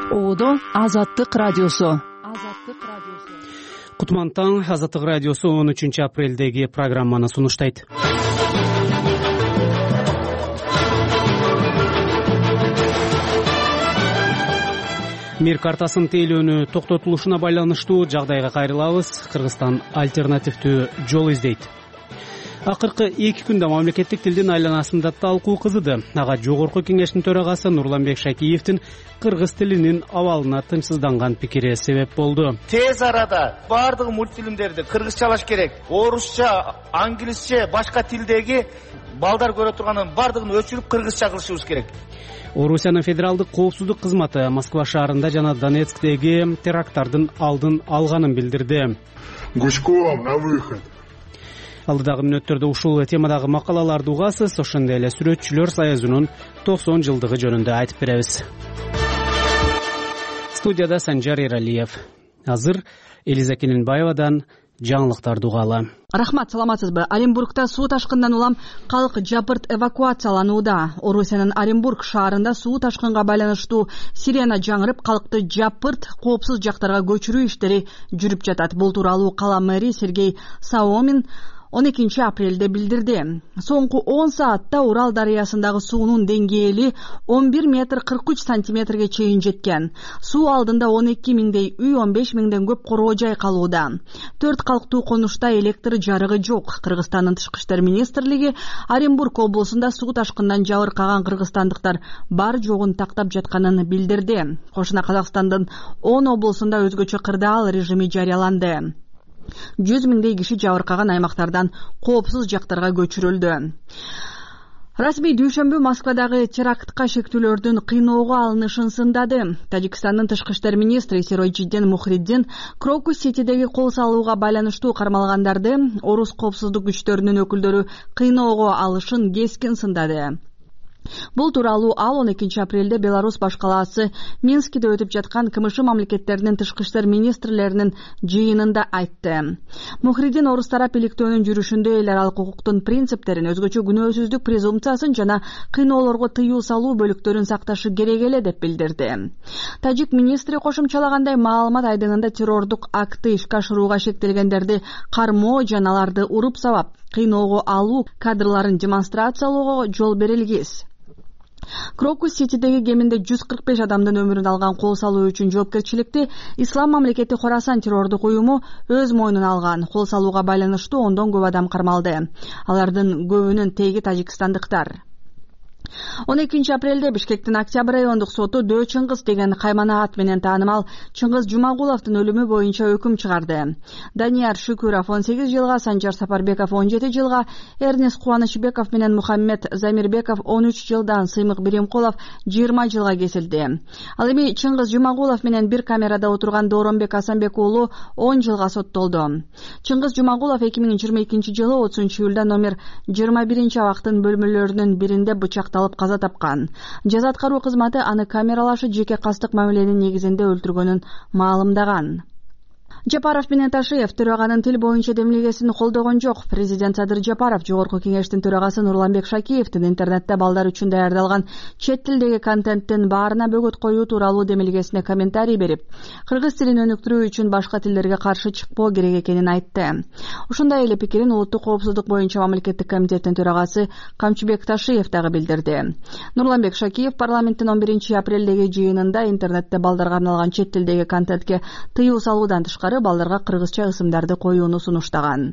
Оодо Азаттык радиосу. Кутман таң, Азаттык радиосу 13 апрелдеги программаны сунуштайт. Мир картасын тейлөөнү токтотулушуна байланыштуу жагдайга кайрылабыз. Кыргызстан альтернативдүү жол издейт. Акыркы 2 күндө мамлекеттик тилдин айланасында талкуу кызыды. Ага жогорку кеңештин төрагасы Нурланбек Шакиевдин кыргыз тилинин абалына тынчсызданган пикири себеп болду. Тез арада бардык мультфильмдерди кыргызчалаш керек. Орусча, англисче, башка тилдеги балдар көрө турганын бардыгын өчүрүп кыргызча кылышыбыз керек. Орусиянын федералдык коопсуздук кызматы Москва шаарында жана Донецктеги теракттардын алдын алганын билдирди. Гучков на выход. Алдыдагы мүнөттөрдө ушул темадагы макалаларды угасыз, ошондой эле сүрөтчүлөр союзунун 90 жылдыгы жөнүндө айтып беребиз. Студияда Санжар Эралиев. Азыр Элиза Келинбаевадан жаңылыктарды угалы. Рахмат, саламатсызбы? Оренбургда суу ташкындан улам калк жапырт эвакуацияланууда. Орусиянын Оренбург шаарында суу ташкынга байланыштуу сирена жаңырып, калкты жапырт коопсуз жактарга көчүрүү иштери жүрүп жатат. Бул тууралуу кала мэри Сергей Саомин 12 апрелде билдирди. Соңку 10 саатта Урал дарыясындагы суунун деңгээли 11 метр 43 сантиметрге чейин жеткен. Суу алдында 12 миңдей үй, 15 миңден көп короо жай калууда. 4 калктуу конушта электр жарыгы жок. Кыргызстандын тышкы иштер министрлиги Оренбург облусунда суу ташкындан жабыркаган кыргызстандыктар бар жогун тактап жатканын билдирди. Кошуна Казакстандын 10 облусунда өзгөчө кырдаал режими жарыяланды. 100 миңдей киши жабыркаган аймактардан коопсуз жактарга көчүрүлдү. Расмий дүйшөмбү Москвадагы терактка шектүүлөрдүн кыйноого алынышын сындады. Тажикстандын тышкы иштер министри Сиройчиддин Мухриддин Крокус-Ситидеги кол салууга байланыштуу кармалгандарды орус коопсуздук күчтөрүнүн өкүлдөрү кыйноого алышын кескин сындады. Бул тууралуу ал 12 апрелде Беларусь баш калаасы Минскиде өтүп жаткан КМШ мамлекеттеринин тышкы иштер министрлеринин жыйынында айтты. Мухриддин орус тарап иликтөөнүн жүрүшүндө эл аралык укуктун принциптерин, өзгөчө күнөөсүздүк презумпциясын жана кыйноолорго тыюу салуу бөлүктөрүн сакташы керек эле деп билдирди. Тажик министри кошумчалагандай, маалымат айдыңында террордук акты ишке ашырууга шектелгендерди кармоо жана аларды уруп сабап, кыйноого алуу кадрларын демонстрациялоого жол берилгис. Крокус-Ситидеги кеминде 145 адамдын өмүрүн алган кол салуу үчүн жоопкерчиликти Ислам мамлекети Хорасан террордук уюму өз мойнуна алган. Кол салууга байланыштуу 10дон көп адам кармалды. Алардын көбүнүн теги тажикстандыктар. 12 апрелде Бишкектин Октябрь райондук соту Дөө Чыңгыз деген каймана ат менен таанымал Чыңгыз Жумагуловдун өлүмү боюнча өкүм чыгарды. Данияр Шүкүров 18 жылга, Санжар Сапарбеков 17 жылга, Эрнес Кубанычбеков менен Мухаммед Замирбеков 13 жылдан, Сыймык Биримкулов 20 жылга кесилди. Ал эми Чыңгыз Жумагулов менен бир камерада отурган Дооронбек Асанбек уулу 10 жылга соттолду. Чыңгыз Жумагулов 2022 жылы 30 июлда номер 21 абактын бөлмөлөрүнүн биринде бычакталып каза тапкан. Жаза аткаруу кызматы аны камералашы жеке кастык мамиленин негизинде өлтүргөнүн маалымдаган. Жапаров менен Ташиев төраганын тил боюнча демилгесин колдогон жок. Президент Садыр Жапаров жогорку кеңештин төрагасы Нурланбек Шакиевдин интернетте балдар үчүн даярдалган чет тилдеги контенттин баарына бөгөт коюу тууралуу демилгесине комментарий берип, кыргыз тилин өнүктүрүү үчүн башка тилдерге каршы чыкпоо керек экенин айтты. Ушундай эле пикирин Улуттук коопсуздук боюнча мамлекеттик комитеттин төрагасы Камчыбек Ташиев дагы билдирди. Нурланбек Шакиев парламенттин 11 апрелдеги жыйынында интернетте балдарга арналган чет тилдеги контентке тыюу салуудан тышкары балдарга кыргызча ысымдарды коюуну сунуштаган.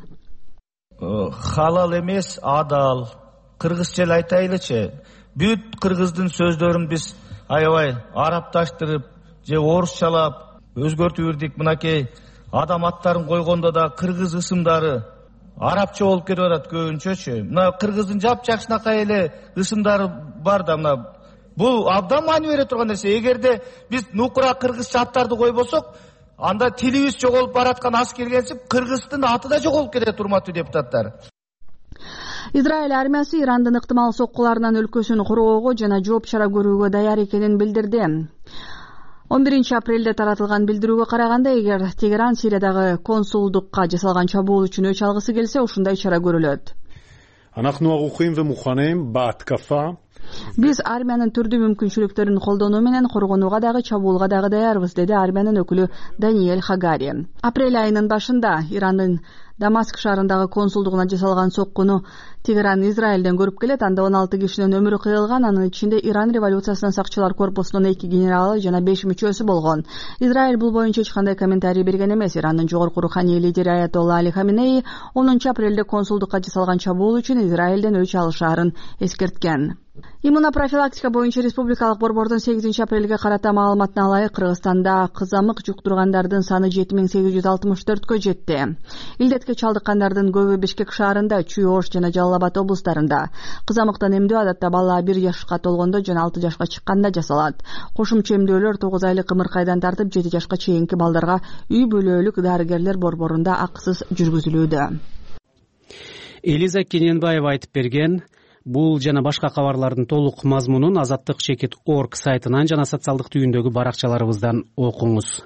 Халал эмес, адал. Кыргызча эле айтайлычы. Бүт кыргыздын сөздөрүн биз аябай арапташтырып, же орусчалап өзгөртүп бирдик. Мынакей адам аттарын койгондо да кыргыз ысымдары арабча болуп кетип атат көбүнчөчү. Мына кыргыздын жапжакшынакай эле ысымдары бар да, мына бул абдан маани бере турган нерсе. Эгерде биз нукура кыргызча аттарды койбосок, анда тилибиз жоголуп бараткан аз келгенсип, кыргыздын аты да жоголуп кетет, урматтуу депутаттар. Израиль армиясы Ирандын ыктымал соккуларынан өлкөсүн короого жана жооп чара көрүүгө даяр экенин билдирди. 11 апрелде таратылган билдирүүгө караганда, эгер Тегеран Сириядагы консулдукка жасалган чабуул үчүн өч алгысы келсе, ушундай чара көрүлөт. אנחנו ערוכים ומוכנים בהתקפה Биз армиянын түрдүү мүмкүнчүлүктөрүн колдонуу менен коргонууга дагы чабуулга дагы даярбыз, деди армиянын өкүлү Даниэль Хагари. Апрель айынын башында Ирандын Дамаск шаарындагы консулдугуна жасалган соккуну Тегеран Израилден көрүп келет. Анда 16 кишинин өмүрү кыйылган, анын ичинде Иран революциясынын сакчылар корпусунун 2 генералы жана 5 мүчөсү болгон. Израиль бул боюнча эч кандай комментарий берген эмес. Ирандын жогорку руханий лидери Аятолла Али Хаменеи 10 апрелде консулдукка жасалган чабуул үчүн Израилден өч алышаарын эскерткен. Иммунопрофилактика боюнча республикалык борбордун 8 апрелге карата маалыматына ылайык Кыргызстанда кызамык жуктургандардын саны 7864кө жетти. Илдетке чалдыккандардын көбү Бишкек шаарында, Чүй, Ош жана Жалал Абад облустарында. Кызамыктан эмдөө адатта бала 1 жашка толгондо жана 6 жашка чыкканда жасалат. Кошумча эмдөөлөр 9 айлык ымыркайдан тартып 7 жашка чейинки балдарга үй бүлөлүк дарыгерлер борборунда акысыз жүргүзүлүүдө. Элиза Кененбаева айтып берген. Бул жана башка кабарлардын толук мазмунун azatlyk.org сайтынан жана социалдык түйүндөгү баракчаларыбыздан окуңуз.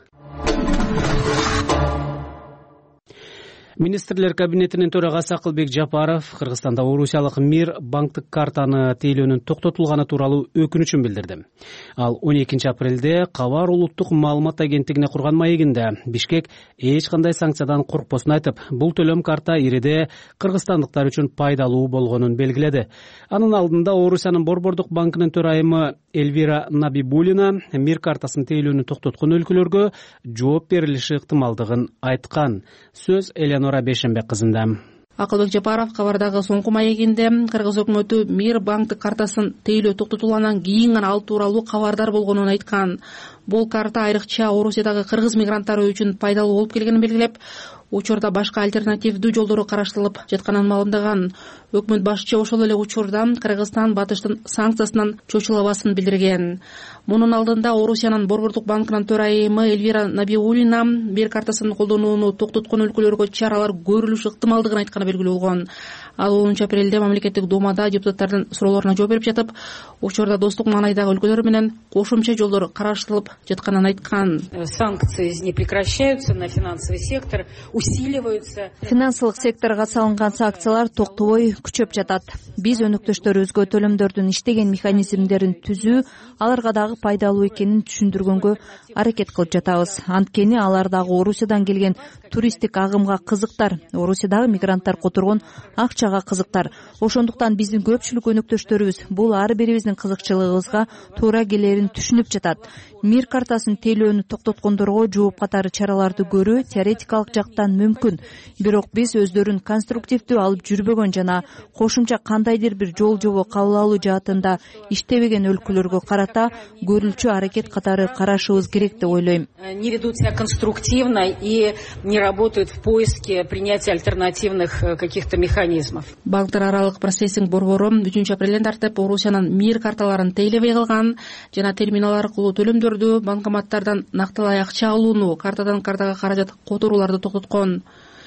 Министрлер кабинетинин төрагасы Акылбек Жапаров Кыргызстанда Орусиялык Мир банктык картаны тейлөөнүн токтотулганы тууралуу өкүнүчүн билдирди. Ал 12 апрелде Кабар улуттук маалымат агенттигине курган маегинде Бишкек эч кандай санкциядан коркпосун айтып, бул төлөм карта ириде кыргызстандыктар үчүн пайдалуу болгонун белгиледи. Анын алдында Орусиянын Борбордук банкынын төрайымы Эльвира Набибулина Мир картасын тейлөөнү токтоткон өлкөлөргө жооп берилиши ыктымалдыгын айткан. Сөз Элеонора Бешенбек кызында. Акылбек Жапаров кабардагы соңку маегинде Кыргыз өкмөтү Мир банктык картасын тейлөө токтотулгандан кийин гана ал тууралуу кабардар болгонун айткан. Бул карта айрыкча Орусиядагы кыргыз мигранттары үчүн пайдалуу болуп келгенин белгилеп, учурда башка альтернативдүү жолдору караштырылып жатканын маалымдаган. Өкмөт башчы ошол эле учурда Кыргызстан батыштын санкциясынан чочулабасын билдирген. Мунун алдында Орусиянын Борбордук банкынын төрайымы Эльвира Набибулина Мир картасын колдонууну токтоткон өлкөлөргө чаралар көрүлүшү ыктымалдыгын айтканы белгилүү болгон. Ал 10 апрелде мамлекеттик думада депутаттардын суроолоруна жооп берип жатып, учурда достук маанайдагы өлкөлөр менен кошумча жолдор караштырылып жатканын айткан. Санкции не прекращаются на финансовый сектор, усиливаются. Финансылык секторго салынган санкциялар токтобой күчөп жатат. Биз өнөктөштөрүбүзгө төлөмдөрдүн иштеген механизмдерин түзүү, аларга дагы пайдалуу экенин түшүндүргөнгө аракет кылып жатабыз. Анткени алар дагы Орусиядан келген туристтик агымга кызыктар, Орусиядагы мигранттар которгон акчага кызыктар. Ошондуктан биздин көпчүлүк өнөктөштөрүбүз бул ар бирибиздин кызыкчылыгыбызга туура келерин түшүнүп жатат. Мир картасын тейлөөнү токтоткондорго жооп катары чараларды көрүү теоретикалык жактан мүмкүн. Бирок биз өздөрүн конструктивдүү алып жүрбөгөн жана кошумча кандайдыр бир жол жобо кабыл алуу жаатында иштебеген өлкөлөргө карата көрүлчү аракет катары карашыбыз керек деп ойлойм. Не ведут себя конструктивно и не работают в поиске принятия альтернативных каких-то механизмов. Банктар аралык процессинг борбору 3 апрелден тартып Орусиянын Мир карталарын тейлебей калган жана терминал аркылуу төлөмдөрдү банкоматтардан нактылай акча алууну, картадан картага каражат которууларды токтоткон.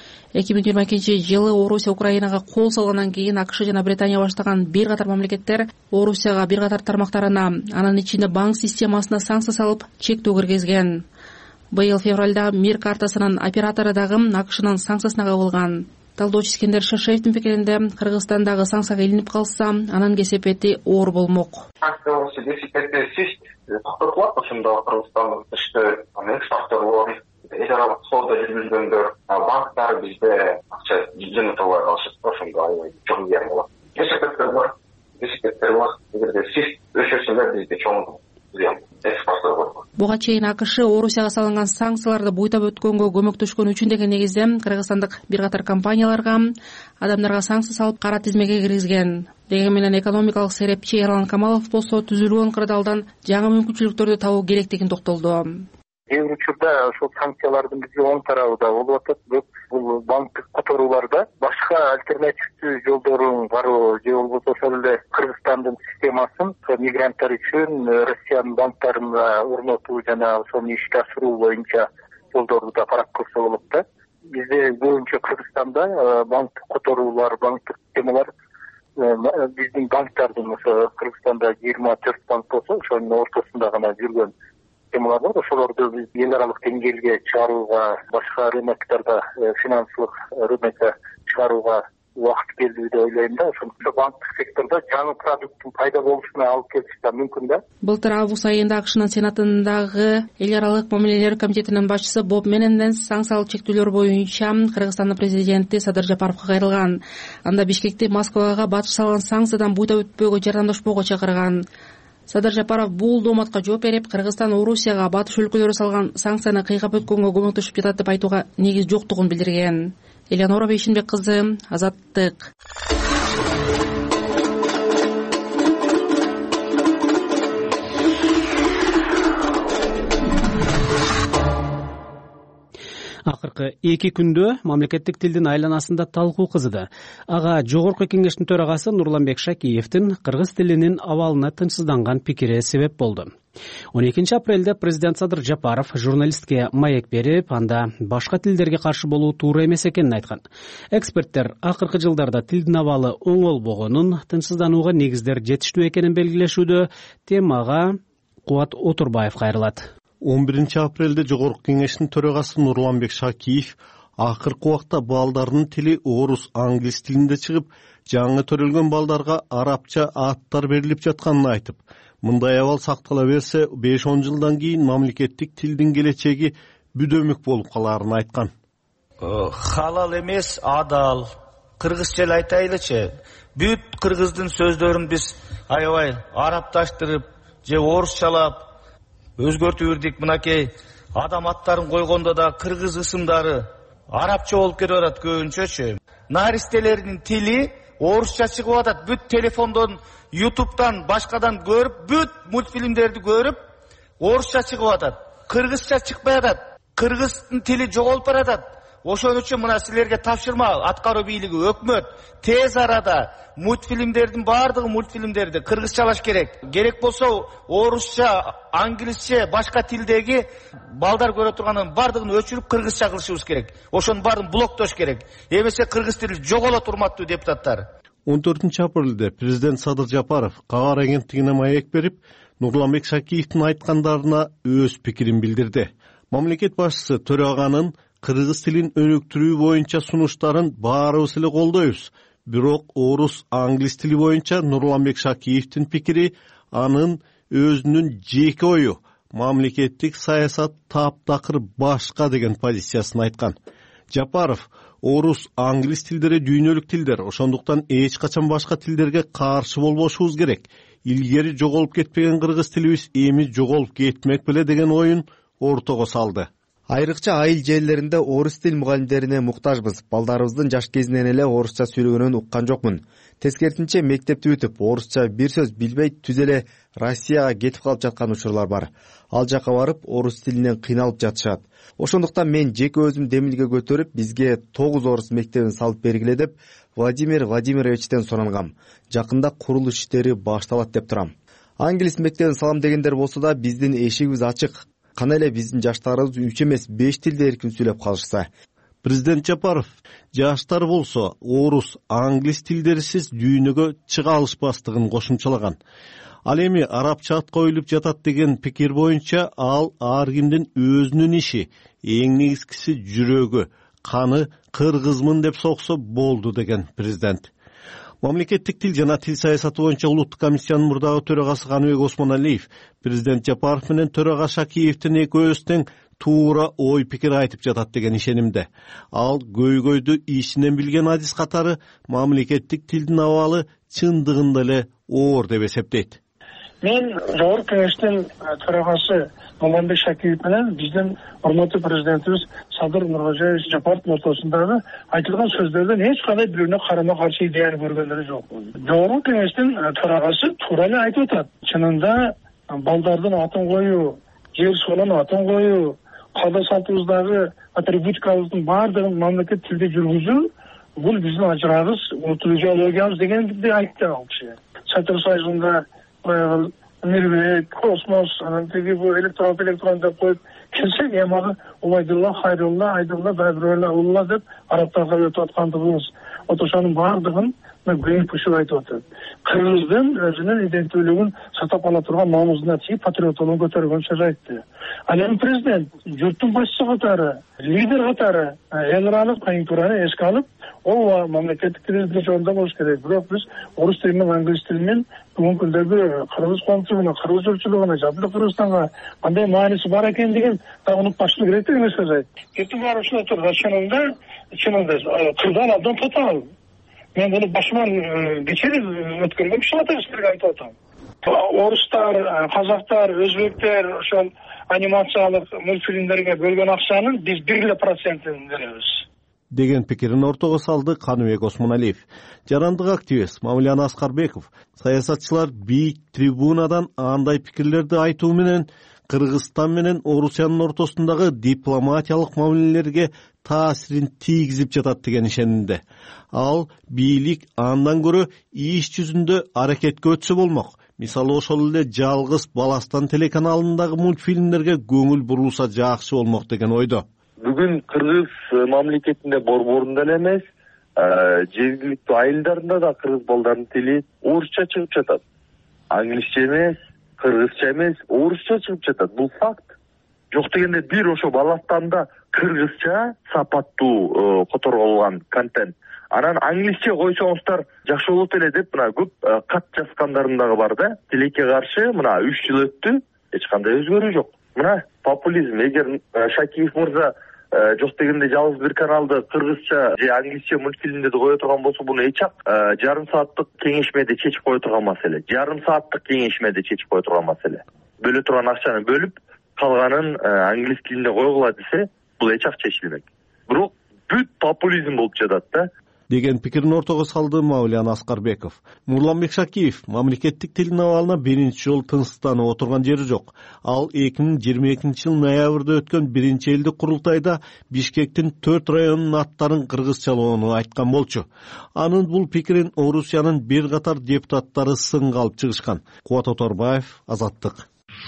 2022 жылы Орусия Украинага кол салгандан кийин АКШ жана Британия баштаган бир катар мамлекеттер Орусияга бир катар тармактарына, анын ичинде банк системасына санкция салып, чектөө киргизген. Быйыл февралда Мир картасынын оператору дагы АКШнын санкциясына кабылган. Талдоочу Искендер Шашеевдин пикиринде, Кыргызстандагы санкцияга илинип калса, анын кесепети оор болмок. Токтотулат ошондо Кыргызстандын тышкы экспортторлор, эч аралык соода жүргүзгөндөр, банктар бизде акча жыйнатабай калышат. Ошондо аябай чоң зыян болот. Кесепеттер бар. Эгерде сиз өчөсүңөр бизде чоң зыян экспорттор болот. Буга чейин АКШ Орусияга салынган санкцияларды буйтап өткөнгө көмөктөшкөн үчүн деген негизде кыргызстандык бир катар компанияларга, адамдарга санкция салып кара тизмеге киргизген. Деген менен экономикалык серепчи Эрлан Камалов болсо түзүлгөн кырдаалдан жаңы мүмкүнчүлүктөрдү табуу керектигин токтолду. Кээ бир учурда ошол санкциялардын бизге оң тарабы да болуп атат. Бирок бул банктык которууларда башка альтернативдүү жолдорун баруу же болбосо ошол эле Кыргызстандын системасын мигранттар үчүн Россиянын банктарына орнотуу жана ошону ишке ашыруу боюнча жолдорду да карап көрсө болот да. Бизде боюнча Кыргызстанда банктык которуулар, банктык системалар биздин банктардын ошо Кыргызстанда 24 банк болсо, ошонун ортосунда гана жүргөн системалар бар. Ошолорду биз эл аралык деңгээлге чыгарууга, башка рыноктарда, финансылык рынокко чыгарууга убакыт келди деп ойлойм да. Ошондуктан банктык сектордо жаңы продукттун пайда болушуна алып келиши да мүмкүн да. Былтыр август айында АКШнын Сенатындагы эл аралык мамилелер комитетинин башчысы Боб Мененден санкциялык чектөөлөр боюнча Кыргызстандын президенти Садыр Жапаровго кайрылган. Анда Бишкекти Москвага батыш салган санкциядан буйда өтпөөгө жардамдашпоого чакырган. Садыр Жапаров бул дооматка жооп берип, Кыргызстан Орусияга батыш өлкөлөрү салган санкцияны кыйгап өткөнгө көмөктөшүп жатат деп айтууга негиз жоктугун билдирген. Элеонора Бейшинбек кызы, Азаттык. Акыркы 2 күндө мамлекеттик тилдин айланасында талкуу кызды. Ага Жогорку Кеңештин төрагасы Нурланбек Шакиевдин кыргыз тилинин абалына тынчсызданган пикири себеп болду. 12 апрелде президент Садыр Жапаров журналистке маек берип, анда башка тилдерге каршы болуу туура эмес экенин айткан. Эксперттер акыркы жылдарда тилдин абалы оңолбогонун, тынчсызданууга негиздер жетиштүү экенин белгилешүүдө. Темага Кубат Отурбаев кайрылат. 11 апрелде Жогорку Кеңештин төрагасы Нурланбек Шакиев акыркы убакта балдардын тили орус, англис тилинде чыгып, жаңы төрөлгөн балдарга арабча аттар берилип жатканын айтып, мындай абал сактала берсе 5-10 жылдан кийин мамлекеттик тилдин келечеги бүдөмүк болуп каларын айткан. Халал эмес, адал. Кыргызча эле айтайлычы. Бүт кыргыздын сөздөрүн биз аябай арабташтырып же орусчалап өзгөртүп ирдик. Мынакей адам аттарын койгондо да кыргыз ысымдары арабча болуп кетип атат көбүнчөчү. Наристелердин тили орусча чыгып атат. Бүт телефондон, ютубтан, башкадан көрүп, бүт мультфильмдерди көрүп, орусча чыгып атат. Кыргызча чыкпай атат. Кыргыздын тили жоголуп баратат. Ошон үчүн мына силерге тапшырма, аткаруу бийлиги, өкмөт тез арада мультфильмдердин баардыгы мультфильмдерди кыргызчалаш керек. Керек болсо орусча, англисче, башка тилдеги балдар көрө турганын баардыгын өчүрүп кыргызча кылышыбыз керек. Ошонун баарын блоктош керек. Эмесе кыргыз тили жоголот, урматтуу депутаттар. 14 апрелде президент Садыр Жапаров кабар агенттигине маек берип, Нурланбек Шакиевдин айткандарына өз пикирин билдирди. Мамлекет башчысы төраганын кыргыз тилин өнүктүрүү боюнча сунуштарын баарыбыз эле колдойбуз. Бирок орус, англис тили боюнча Нурланбек Шакиевдин пикири анын өзүнүн жеке ою, мамлекеттик саясат таптакыр башка деген позициясын айткан. Жапаров орус, англис тилдери дүйнөлүк тилдер, ошондуктан эч качан башка тилдерге каршы болбошубуз керек. Илгери жоголуп кетпеген кыргыз тилибиз эми жоголуп кетмек беле деген оюн ортого салды. Айрыкча айыл жерлеринде орус тил мугалимдерине муктажбыз. Балдарыбыздын жаш кезинен эле орусча сүйлөгөнүн уккан жокмун. Тескертинче мектепти бүтүп, орусча бир сөз билбей түз эле Россияга кетип калып жаткан учурлар бар. Ал жака барып орус тилинен кыйналып жатышат. Ошондуктан мен жеке өзүм демилге көтөрүп, бизге 9 орус мектебин салып бергиле деп Владимир Владимировичтен сурангам. Жакында курулуш иштери башталат деп турам. Англис мектебин салам дегендер болсо да биздин эшигибиз ачык. Кана эле биздин жаштарыбыз 3 эмес 5 тилде эркин сүйлөп калышса. Президент Жапаров жаштар болсо орус, англис тилдерисиз дүйнөгө чыга алышпастыгын кошумчалаган. Ал эми арабча ат коюлуп жатат деген пикир боюнча ал ар кимдин өзүнүн иши, эң негизгиси жүрөгү, каны кыргызмын деп соксо болду деген президент. Мамлекеттик тил жана тил саясаты боюнча улуттук комиссиянын мурдагы төрагасы Каныбек Осмоналиев президент Жапаров менен төрага Шакиевдин экөөбүз тең туура ой пикир айтып жатат деген ишенимде. Ал көйгөйдү ичинен билген адис катары мамлекеттик тилдин абалы чындыгында эле оор деп эсептейт. Мен Жогорку Кеңештин төрагасы Нурланбек Шакиев менен биздин урматтуу президентибиз Садыр Нуркожоевич Жапаровдун ортосундагы айтылган сөздөрдөн эч кандай бирине карама каршы идеяны көргөндөрү жок. Жогорку Кеңештин төрагасы туура эле айтып атат. Чынында балдардын атын коюу, жер суунун атын коюу, калда салтыбыздагы атрибутикабыздын баардыгын мамлекет тилде жүргүзүү бул биздин ажырагыбыз, улуттук идеологиябыз дегенди айтты ал киши. Совет Союзунда Мирбек, Космос, тиги бу электорал деп коюп келсек, эми Убайдулла, Хайрулла, Айдулла, Байбирулла, Улла деп арабтарга өтүп аткандыгыбыз. Ошонун баардыгын көйүп пушуп айтып атат. Кыргыздын өзүнүн иденттүүлүгүн сактап ала турган маңызына тийип патриоттугун көтөргөн сөз айтты. Ал эми президент журттун башчысы катары, лидер катары эл аралык конъюнктураны эске алып, ооба мамлекеттик тилибиз биринчи орунда болуш керек. Бирок биз орус тили менен англис тили менен бүгүнкү күндөгү кыргыз коомчулугуна, кыргыз журтчулугуна, жалпы Кыргызстанга кандай мааниси бар экендигин так унутпашлык керек деген нерсе. Кетип барып ушундай турган чынында кырдан абдан татаал. Мен буну башыман кечирип өткөргөн кишилерге силерге айтып атам. Орустар, казактар, өзбектер ошол анимациялык мультфильмдерге бөлгөн акчанын биз 1% беребиз деген пикирин ортого салды Каныбек Осмоналиев. Жарандык активист Мамилан Аскарбеков саясатчылар бийик трибунадан андай пикирлерди айтуу менен Кыргызстан менен Орусиянын ортосундагы дипломатиялык мамилелерге таасирин тийгизип жатат деген ишенимде. Ал бийлик андан көрө иш жүзүндө аракетке өтсө болмок. Мисалы ошол эле жалгыз Баластан телеканалындагы мультфильмдерге көңүл бурулса жакшы болмок деген ойдо. Бүгүн Кыргыз мамлекетинде борборунда эле эмес, жергиликтүү айылдарында да кыргыз балдарынын тили орусча чыгып жатат. Англисче эмес, кыргызча эмес, орусча чыгып жатат. Бул факт. Жок дегенде бир ошо Баластанда кыргызча сапаттуу которголгон контент. Анан англисче койсоңуздар жакшы болот эле деп мына көп кат жазгандарым дагы бар да. Тилекке каршы мына 3 жыл өттү, эч кандай өзгөрүү жок. Мына популизм. Эгер Шакиев мырза жок дегенде жалгыз бир каналды кыргызча же англисче мультфильмдерди кое турган болсо, буну эч жарым сааттык кеңешмеде чечип кое турган маселе. Жарым сааттык кеңешмеде чечип кое турган маселе. Бөлө турган акчаны бөлүп, калганын англис тилинде койгула десе, бул эч чечилмек. Бирок бүт популизм болуп жатат да. Деген пикирин ортого салды Мамилан Аскарбеков. Нурланбек Шакиев мамлекеттик тилдин абалына биринчи жолу тынчсызданып отурган жери жок. Ал 2022-жыл ноябрда өткөн биринчи элдик курултайда Бишкектин 4 районунун аттарын кыргызчалоону айткан болчу. Анын бул пикирин Орусиянын бир катар депутаттары сынга алып чыгышкан. Кубат Оторбаев, Азаттык.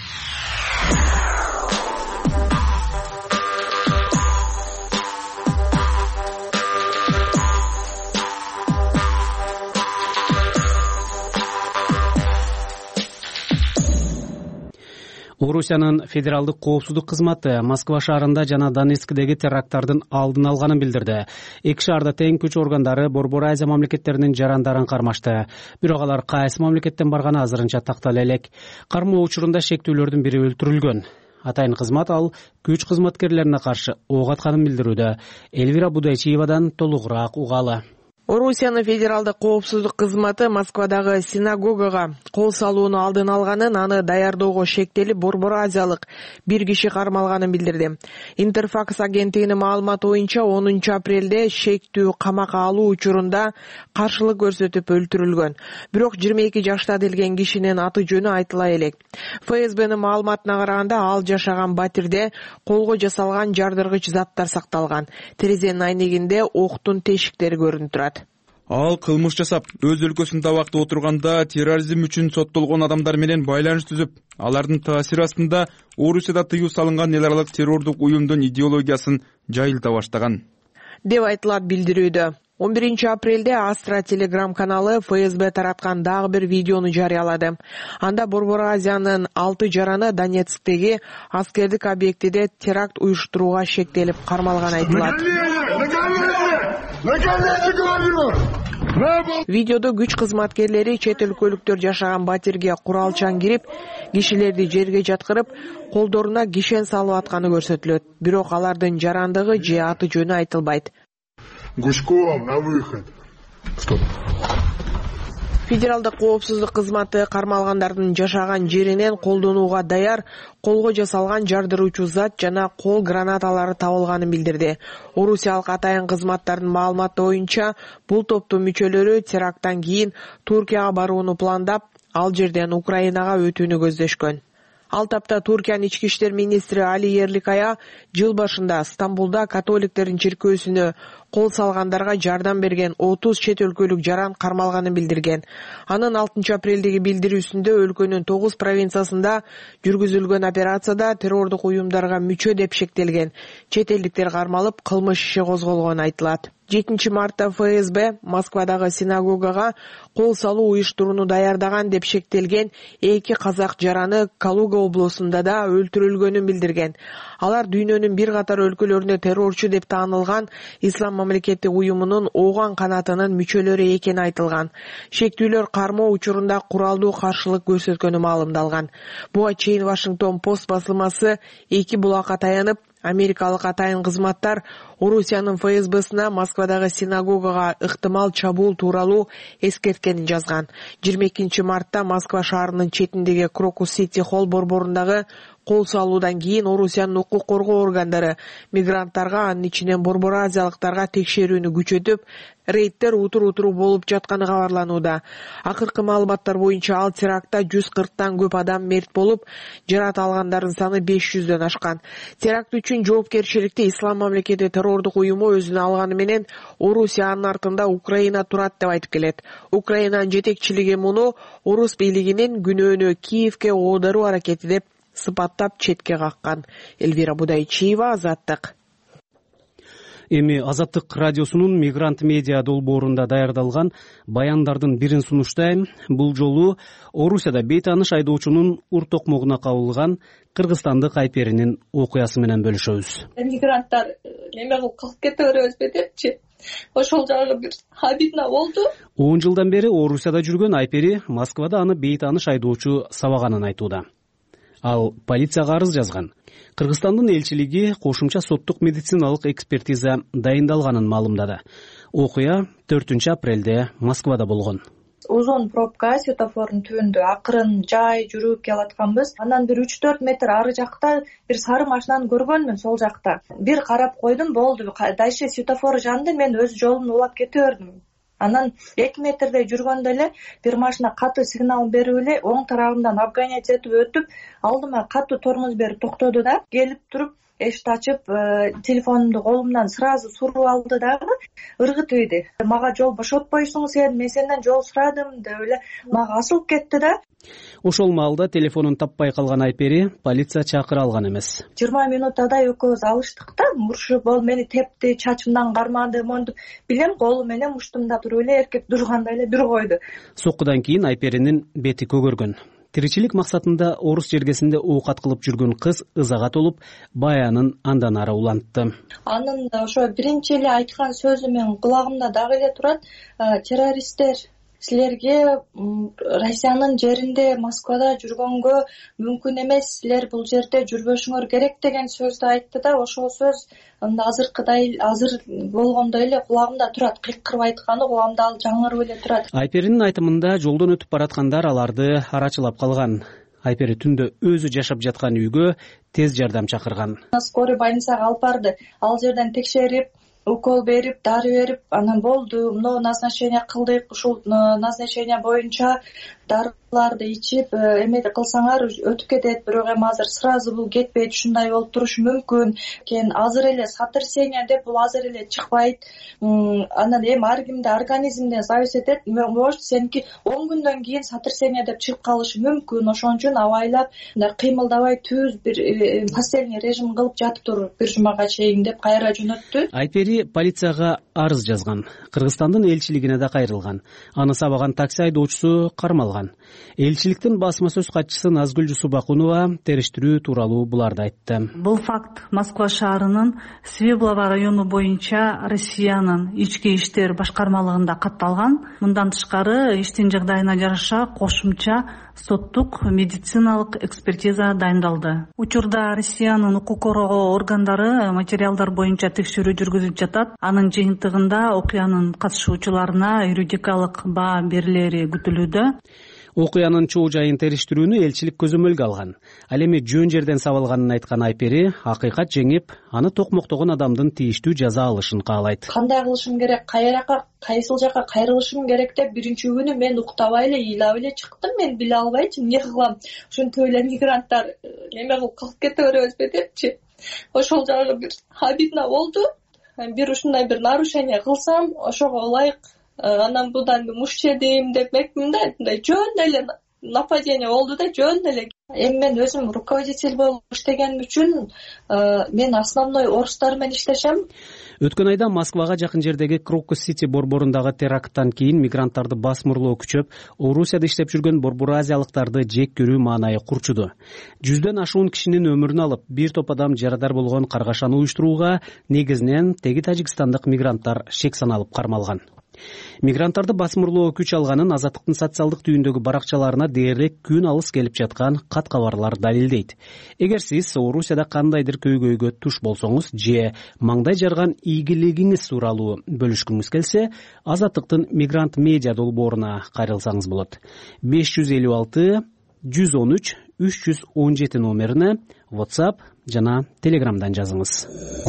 Орусиянын федералдык коопсуздук кызматы Москва шаарында жана Донецкдеги теракттардын алдын алганын билдирди. Эки шаарда тең күч органдары Борбор Азия мамлекеттеринин жарандарын кармашты. Бирок алар кайсы мамлекеттен барганы азырынча тактала элек. Кармоо учурунда шектүүлөрдүн бири өлтүрүлгөн. Атайын кызмат ал күч кызматкерлерине каршы ок атканын билдирүүдө. Элвира Будайчиевадан толугураак угалы. Орусиянын федералдык коопсуздук кызматы Москвадагы синагогага кол салууну алдын алганын, аны даярдоого шектелип Борбор Азиялык бир киши кармалганын билдирди. Интерфакс агенттигинин маалыматы боюнча 10 апрелде шектүү камакка алуу учурунда каршылык көрсөтүп өлтүрүлгөн. Бирок 22 жашта делген кишинин аты жөнү айтыла элек. ФСБнын маалыматына караганда ал жашаган батирде колго жасалган жардыргыч заттар сакталган. Терезенин айнегинде октун тешиктери көрүнүп турат. Ал кылмыш жасап, өз өлкөсүндө табакта отурганда терроризм үчүн соттолгон адамдар менен байланыш түзүп, алардын таасири астында Орусияда тыюу салынган эл аралык террордук уюмдун идеологиясын жайылта баштаган деп айтылат билдирүүдө. 11 апрелде Астра Телеграм каналы ФСБ тараткан дагы бир видеону жарыялады. Анда Борбор Азиянын 6 жараны Донецктеги аскердик объектиде теракт уюштурууга шектелип кармалган айтылат. Видеодо күч кызматкерлери чет өлкөлүктөр жашаган батирге куралчан кирип, кишилерди жерге жаткырып, колдоруна кишен салып атканы көрсөтүлөт. Бирок алардын жарандыгы же аты жөнү айтылбайт. Гуськом на выход. Федералдык коопсуздук кызматы кармалгандардын жашаган жеринен колдонууга даяр колго жасалган жардыруучу зат жана кол гранаталары табылганын билдирди. Орусиялык атайын кызматтардын маалыматы боюнча, бул топтун мүчөлөрү теракттан кийин Туркияга барууну пландап, ал жерден Украинага өтүүнү көздөшкөн. Ал тапта Туркиянын ички иштер министри Али Ерликая жыл башында Стамбулда католиктердин чиркөөсүнө кол салгандарга жардам берген 30 чет өлкөлүк жаран кармалганын билдирген. Анын 6 апрелдеги билдирүүсүндө өлкөнүн 9 провинциясында жүргүзүлгөн операцияда террордук уюмдарга мүчө деп шектелген чет элдиктер кармалып, кылмыш иши козголгону айтылат. 7 мартта ФСБ Москвадагы синагогага кол салуу уюштурууну даярдаган деп шектелген 2 казак жараны Калуга облусунда да өлтүрүлгөнүн билдирген. Алар дүйнөнүн бир катар өлкөлөрүнө террорчу деп таанылган Ислам мамлекети уюмунун ооган канатынын мүчөлөрү экени айтылган. Шектүүлөр кармоо учурунда куралдуу каршылык көрсөткөнү маалымдалган. Буга чейин Вашингтон Пост басылмасы 2 булакка таянып, америкалык атайын кызматтар Орусиянын ФСБсына Москвадагы синагогага ыктымал чабуул тууралуу эскерткенин жазган. 22 мартта Москва шаарынын четиндеги Крокус-Сити холл борборундагы кол салуудан кийин Орусиянын укук коргоо органдары мигранттарга, анын ичинен борбор азиялыктарга текшерүүнү күчөтүп, рейдтер утур-утуру болуп жатканы кабарланууда. Акыркы маалыматтар боюнча ал терактта 140тан көп адам мерт болуп, жарат алгандардын саны 500дөн ашкан. Теракт үчүн жоопкерчиликти Ислам мамлекети террордук уюму өзүнө алганы менен Орусия анын артында Украина турат деп айтып келет. Украинанын жетекчилиги муну орус бийлигинин күнөөнү Киевке оодаруу аракети деп сыпаттап четке каккан. Элвира Будайчиева, Азаттык. Эми Азаттык радиосунун Мигрант медиа долбоорунда даярдалган баяндардын бирин сунуштайм. Бул жолу Орусияда бейтааныш айдоочунун ур токмогуна кабылган кыргызстандык айперинин окуясы менен бөлүшөбүз. Мигранттар неме кылып кете беребизби депчи. Ошол жагы бир обидно болду. 10 жылдан бери Орусияда жүргөн айпери Москвада аны бейтааныш айдоочу сабаганын айтууда. Ал полицияга арыз жазган. Кыргызстандын элчилиги кошумча соттук медициналык экспертиза дайындалганын маалымдады. Окуя 4 апрелде Москвада болгон. Узун пробка светофордун түбүндө акырын жай жүрүп келатканбыз. Анан бир 3-4 метр ары жакта бир сары машинаны көргөнмүн, сол жакта. Бир карап койдум, болду. Дальше светофор жанды, мен өз жолумду улап кете бердим. Анан 2 метрдей жүргөндө эле бир машина катуу сигнал берип эле оң тарабымдан обгонять этип өтүп, алдыма катуу тормоз берип токтоду да, келип туруп эшикти ачып, телефонумду колумдан сразу суруп алды дагы, ыргытып ийди. Мага жол бошотпойсуң сен, мен сенден жол сурадым деп эле мага асылып кетти да. Ошол маалда телефонун таппай калган айпери полиция чакыра алган эмес. 20 минуттадай экөөбүз алыштык да, муршуп бол мени тепти, чачымдан кармады, монду. Билем, колу менен муштумда туруп эле эркек тургандай эле бир койду. Соккудан кийин айперинин бети көгөргөн. Тиричилик максатында орус жергесинде оокат кылып жүргөн кыз ызага толуп, баянын андан ары улантты. Анын ошо биринчи эле айткан сөзү менин кулагымда дагы эле турат. Террористтер, силерге Россиянын жеринде Москвада жүргөнгө мүмкүн эмес, силер бул жерде жүрбөшүңөр керек деген сөздү айтты да, ошол сөз азыр болгондой эле кулагымда турат. Кыйкырып айтканы кулагымда ал жаңырып эле турат. Айперинин айтымында жолдон өтүп бараткандар аларды арачылап калган. Айпери түндө өзү жашап жаткан үйгө тез жардам чакырган. Скорый больницага алып барды. Ал жерден текшерип, укол берип, дары берип, анан болду, мына назначение кылдык, ушул назначение боюнча дарыларды ичип, эмеди кылсаңар өтүп кетет, бирок эми азыр сразу бул кетпейт, ушундай болуп турушу мүмкүн. Кен азыр эле сотрясение деп бул азыр эле чыкпайт. Анан эми ар кимде организмден зависит этет. Может, сеники 10 күндөн кийин сотрясение деп чыгып калышы мүмкүн. Ошон үчүн абайлап, кыймылдабай түз бир постельный режим кылып жатып тур бир жумага чейин деп кайра жөнөттү. Айпери полицияга арыз жазган. Кыргызстандын элчилигине да кайрылган. Аны сабаган такси айдоочусу кармалган. Элчиликтин басма сөз катчысы Назгүл Жусупакунова териштирүү тууралуу буларды айтты. Бул факт Москва шаарынын Свеблово району боюнча Россиянын ички иштер башкармалыгында катталган. Мындан тышкары иштин жагдайына жараша кошумча соттук медициналык экспертиза дайындалды. Учурда Россиянын укук коргоо органдары материалдар боюнча текшерүү жүргүзүп жатат. Анын жыйынтыгында окуянын катышуучуларына юридикалык баа берилери күтүлүүдө. Окуянын чоо жайын териштирүүнү элчилик көзөмөлгө алган. Ал эми жөн жерден сабалганын айткан айпери акыйкат жеңип, аны токмоктогон адамдын тийиштүү жаза алышын каалайт. Кандай кылышым керек, кайсыл жака кайрылышым керек деп биринчи күнү мен уктабай эле, ыйлап эле чыктым. Мен биле албайчы эмне кылам. Ошентип эле мигранттар неме кылып кете беребизби депчи. Ошол жагы бир обидно болду. Бир ушундай бир нарушение кылсам, ошого ылайык анан будан муш жедим депмекмин да, жөн эле нападение болду да, жөн эле. Эми мен өзүм руководитель болуп иштегеним үчүн мен основной орустар менен иштешем. Өткөн айда Москвага жакын жердеги Крокус-Сити борборундагы теракттан кийин мигранттарды басмырлоо күчөп, Орусияда иштеп жүргөн борбор азиялыктарды жек көрүү маанайы курчуду. 100дөн ашуун кишинин өмүрүн алып, бир топ адам жарадар болгон каргашаны уюштурууга негизинен теги тажикстандык мигранттар шек саналып кармалган. Мигранттарды басмырлоо күч алганын Азаттыктын социалдык түйүндөгү баракчаларына дээрлик күн алыс келип жаткан кат кабарлар далилдейт. Эгер сиз Орусияда кандайдыр көйгөйгө туш болсоңуз же маңдай жарган ийгилигиңиз тууралуу бөлүшкүңүз келсе, Азаттыктын мигрант медиа долбооруна кайрылсаңыз болот. 556 113 317 номерине WhatsApp жана Telegramдан жазыңыз.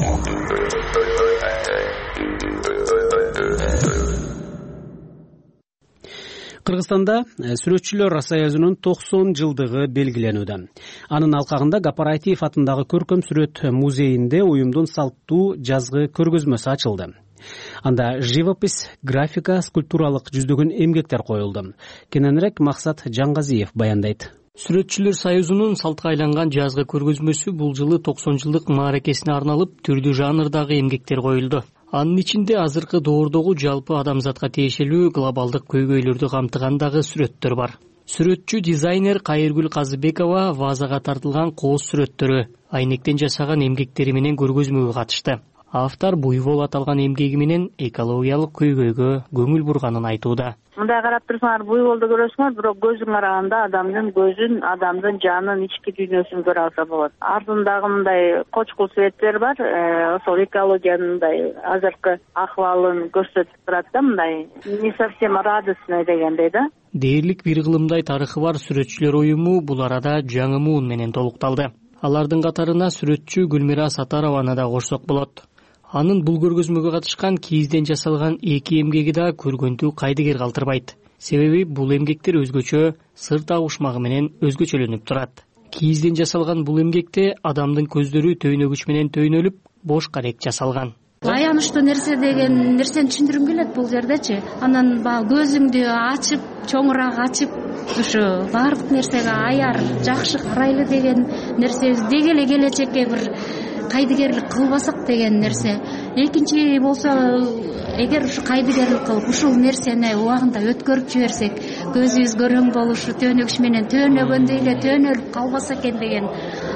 Кыргызстанда сүрөтчүлөр союзунун 90 жылдыгы белгиленүүдө. Анын алкагында Гапарайтиев атындагы көркөм сүрөт музейинде уюмдун салттуу жазгы көргөзмөсү ачылды. Анда живопись, графика, скульптуралык жүздөгөн эмгектер коюлду. Кененирээк Максат Жаңгазиев баяндайт. Сүрөтчүлөр союзунун салтка айланган жазгы көргөзмөсү бул жылы 90 жылдык мааракесине арналып, түрдүү жанрдагы эмгектер коюлду. Анын ичинде азыркы доордогу жалпы адамзатка тиешелүү глобалдык көйгөйлөрдү камтыгандагы сүрөттөр бар. Сүрөтчү дизайнер Кайыргүл Казыбекова вазага тартылган кооз сүрөттөрү, айнектен жасаган эмгектери менен көргөзмөгө катышты. Автор буйвол аталган эмгеги менен экологиялык көйгөйгө көңүл бурганын айтууда. Мындай карап турсаңар, буйволду көрөсүңөр, бирок көзүң караганда адамдын көзүн, адамдын жанын, ички дүйнөсүн көрө алса болот. Артындагы мындай кочкул светтер бар, ошол экологиянын мындай азыркы акыбалын көрсөтүп турат да, мындай не совсем радостный дегендей да. Дээрлик бир кылымдай тарыхы бар сүрөтчүлөр уюму бул арада жаңы муун менен толукталды. Алардын катарына сүрөтчү Гүлмира Сатарованы да кошсок болот. Анын бул көргөзмөгө катышкан кийизден жасалган эки эмгеги да көргөндү кайдыгер калтырбайт. Себеби бул эмгектер өзгөчө, сыр табышмагы менен өзгөчөлөнүп турат. Кийизден жасалган бул эмгекте адамдын көздөрү төйнөгүч менен төйнөлүп, бош карек жасалган. Аянычтуу нерсе деген нерсени түшүндүргүм келет бул жердечи. Анан баягы көзүңдү ачып, чоңураак ачып, ушу баардык нерсеге аяр, жакшы карайлы деген нерсе деги эле келечекке бир кайдыгерлик кылбасак деген нерсе. Экинчи болсо, эгер ушу кайдыгерлик кылып ушул нерсени убагында өткөрүп жиберсек, көзүбүз көрөң болушу, төөнөгүч менен төөнөгөндөй эле төөнөлүп калбаса экен деген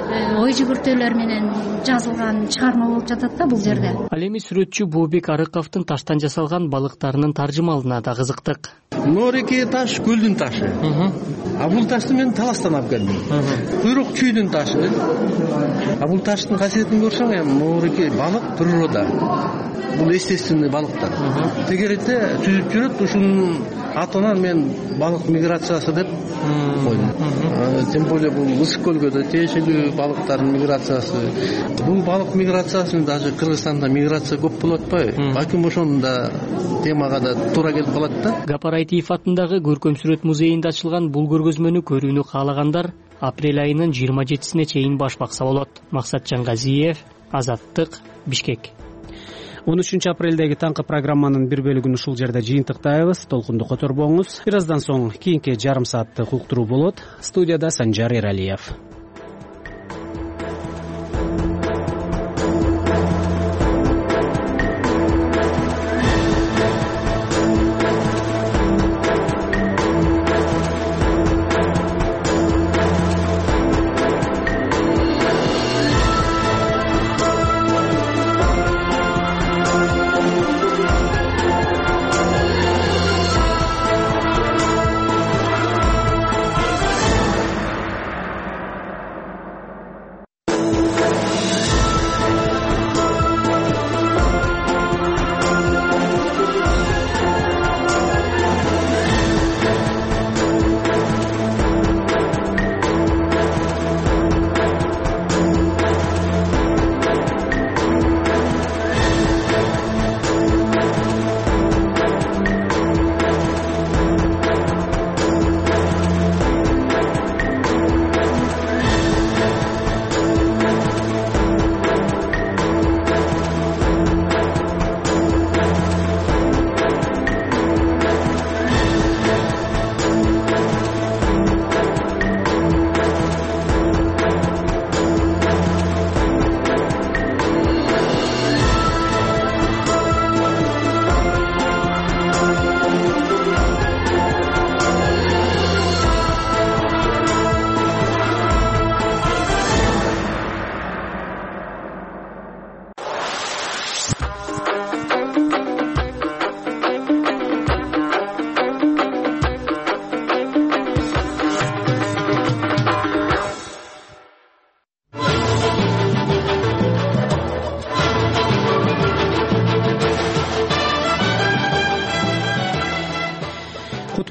ой жүгүртүүлөр менен жазылган чыгарма болуп жатат да бул жерде. Ал эми сүрөтчү Бообек Арыковдун таштан жасалган балыктарынын таржымалына да кызыктык. Ноореке таш көлдүн ташы. А бул ташты мен таластан алып келдим. Куйрук чүйдүн ташы. А бул таштын касиетин көрсөң, ноореке балык природа. Бул естественный балыктар. Тегеретте түзүп жүрөт, ушунун атынан мен балык миграциясы деп койдум. Тем более бул ысык көлгө да тиешелүү балыктардын миграциясы. Бул балык миграциясын даже Кыргызстанда миграция көп болуп атпайбы? Балким ошонун да темага да туура келип калат да. Гапарайтиев атындагы көркөм сүрөт музейинде ачылган бул көргөзмөнү көрүүнү каалагандар апрель айынын 27-сине чейин баш бакса болот. Максат Жаңгазиев, Азаттык, Бишкек. 13 апрелдеги таңкы программанын бир бөлүгүн ушул жерде жыйынтыктайбыз. Толкунду которбоңуз. Бир аздан соң кийинки жарым сааттык уктуруу болот. Студияда Санжар Эралиев.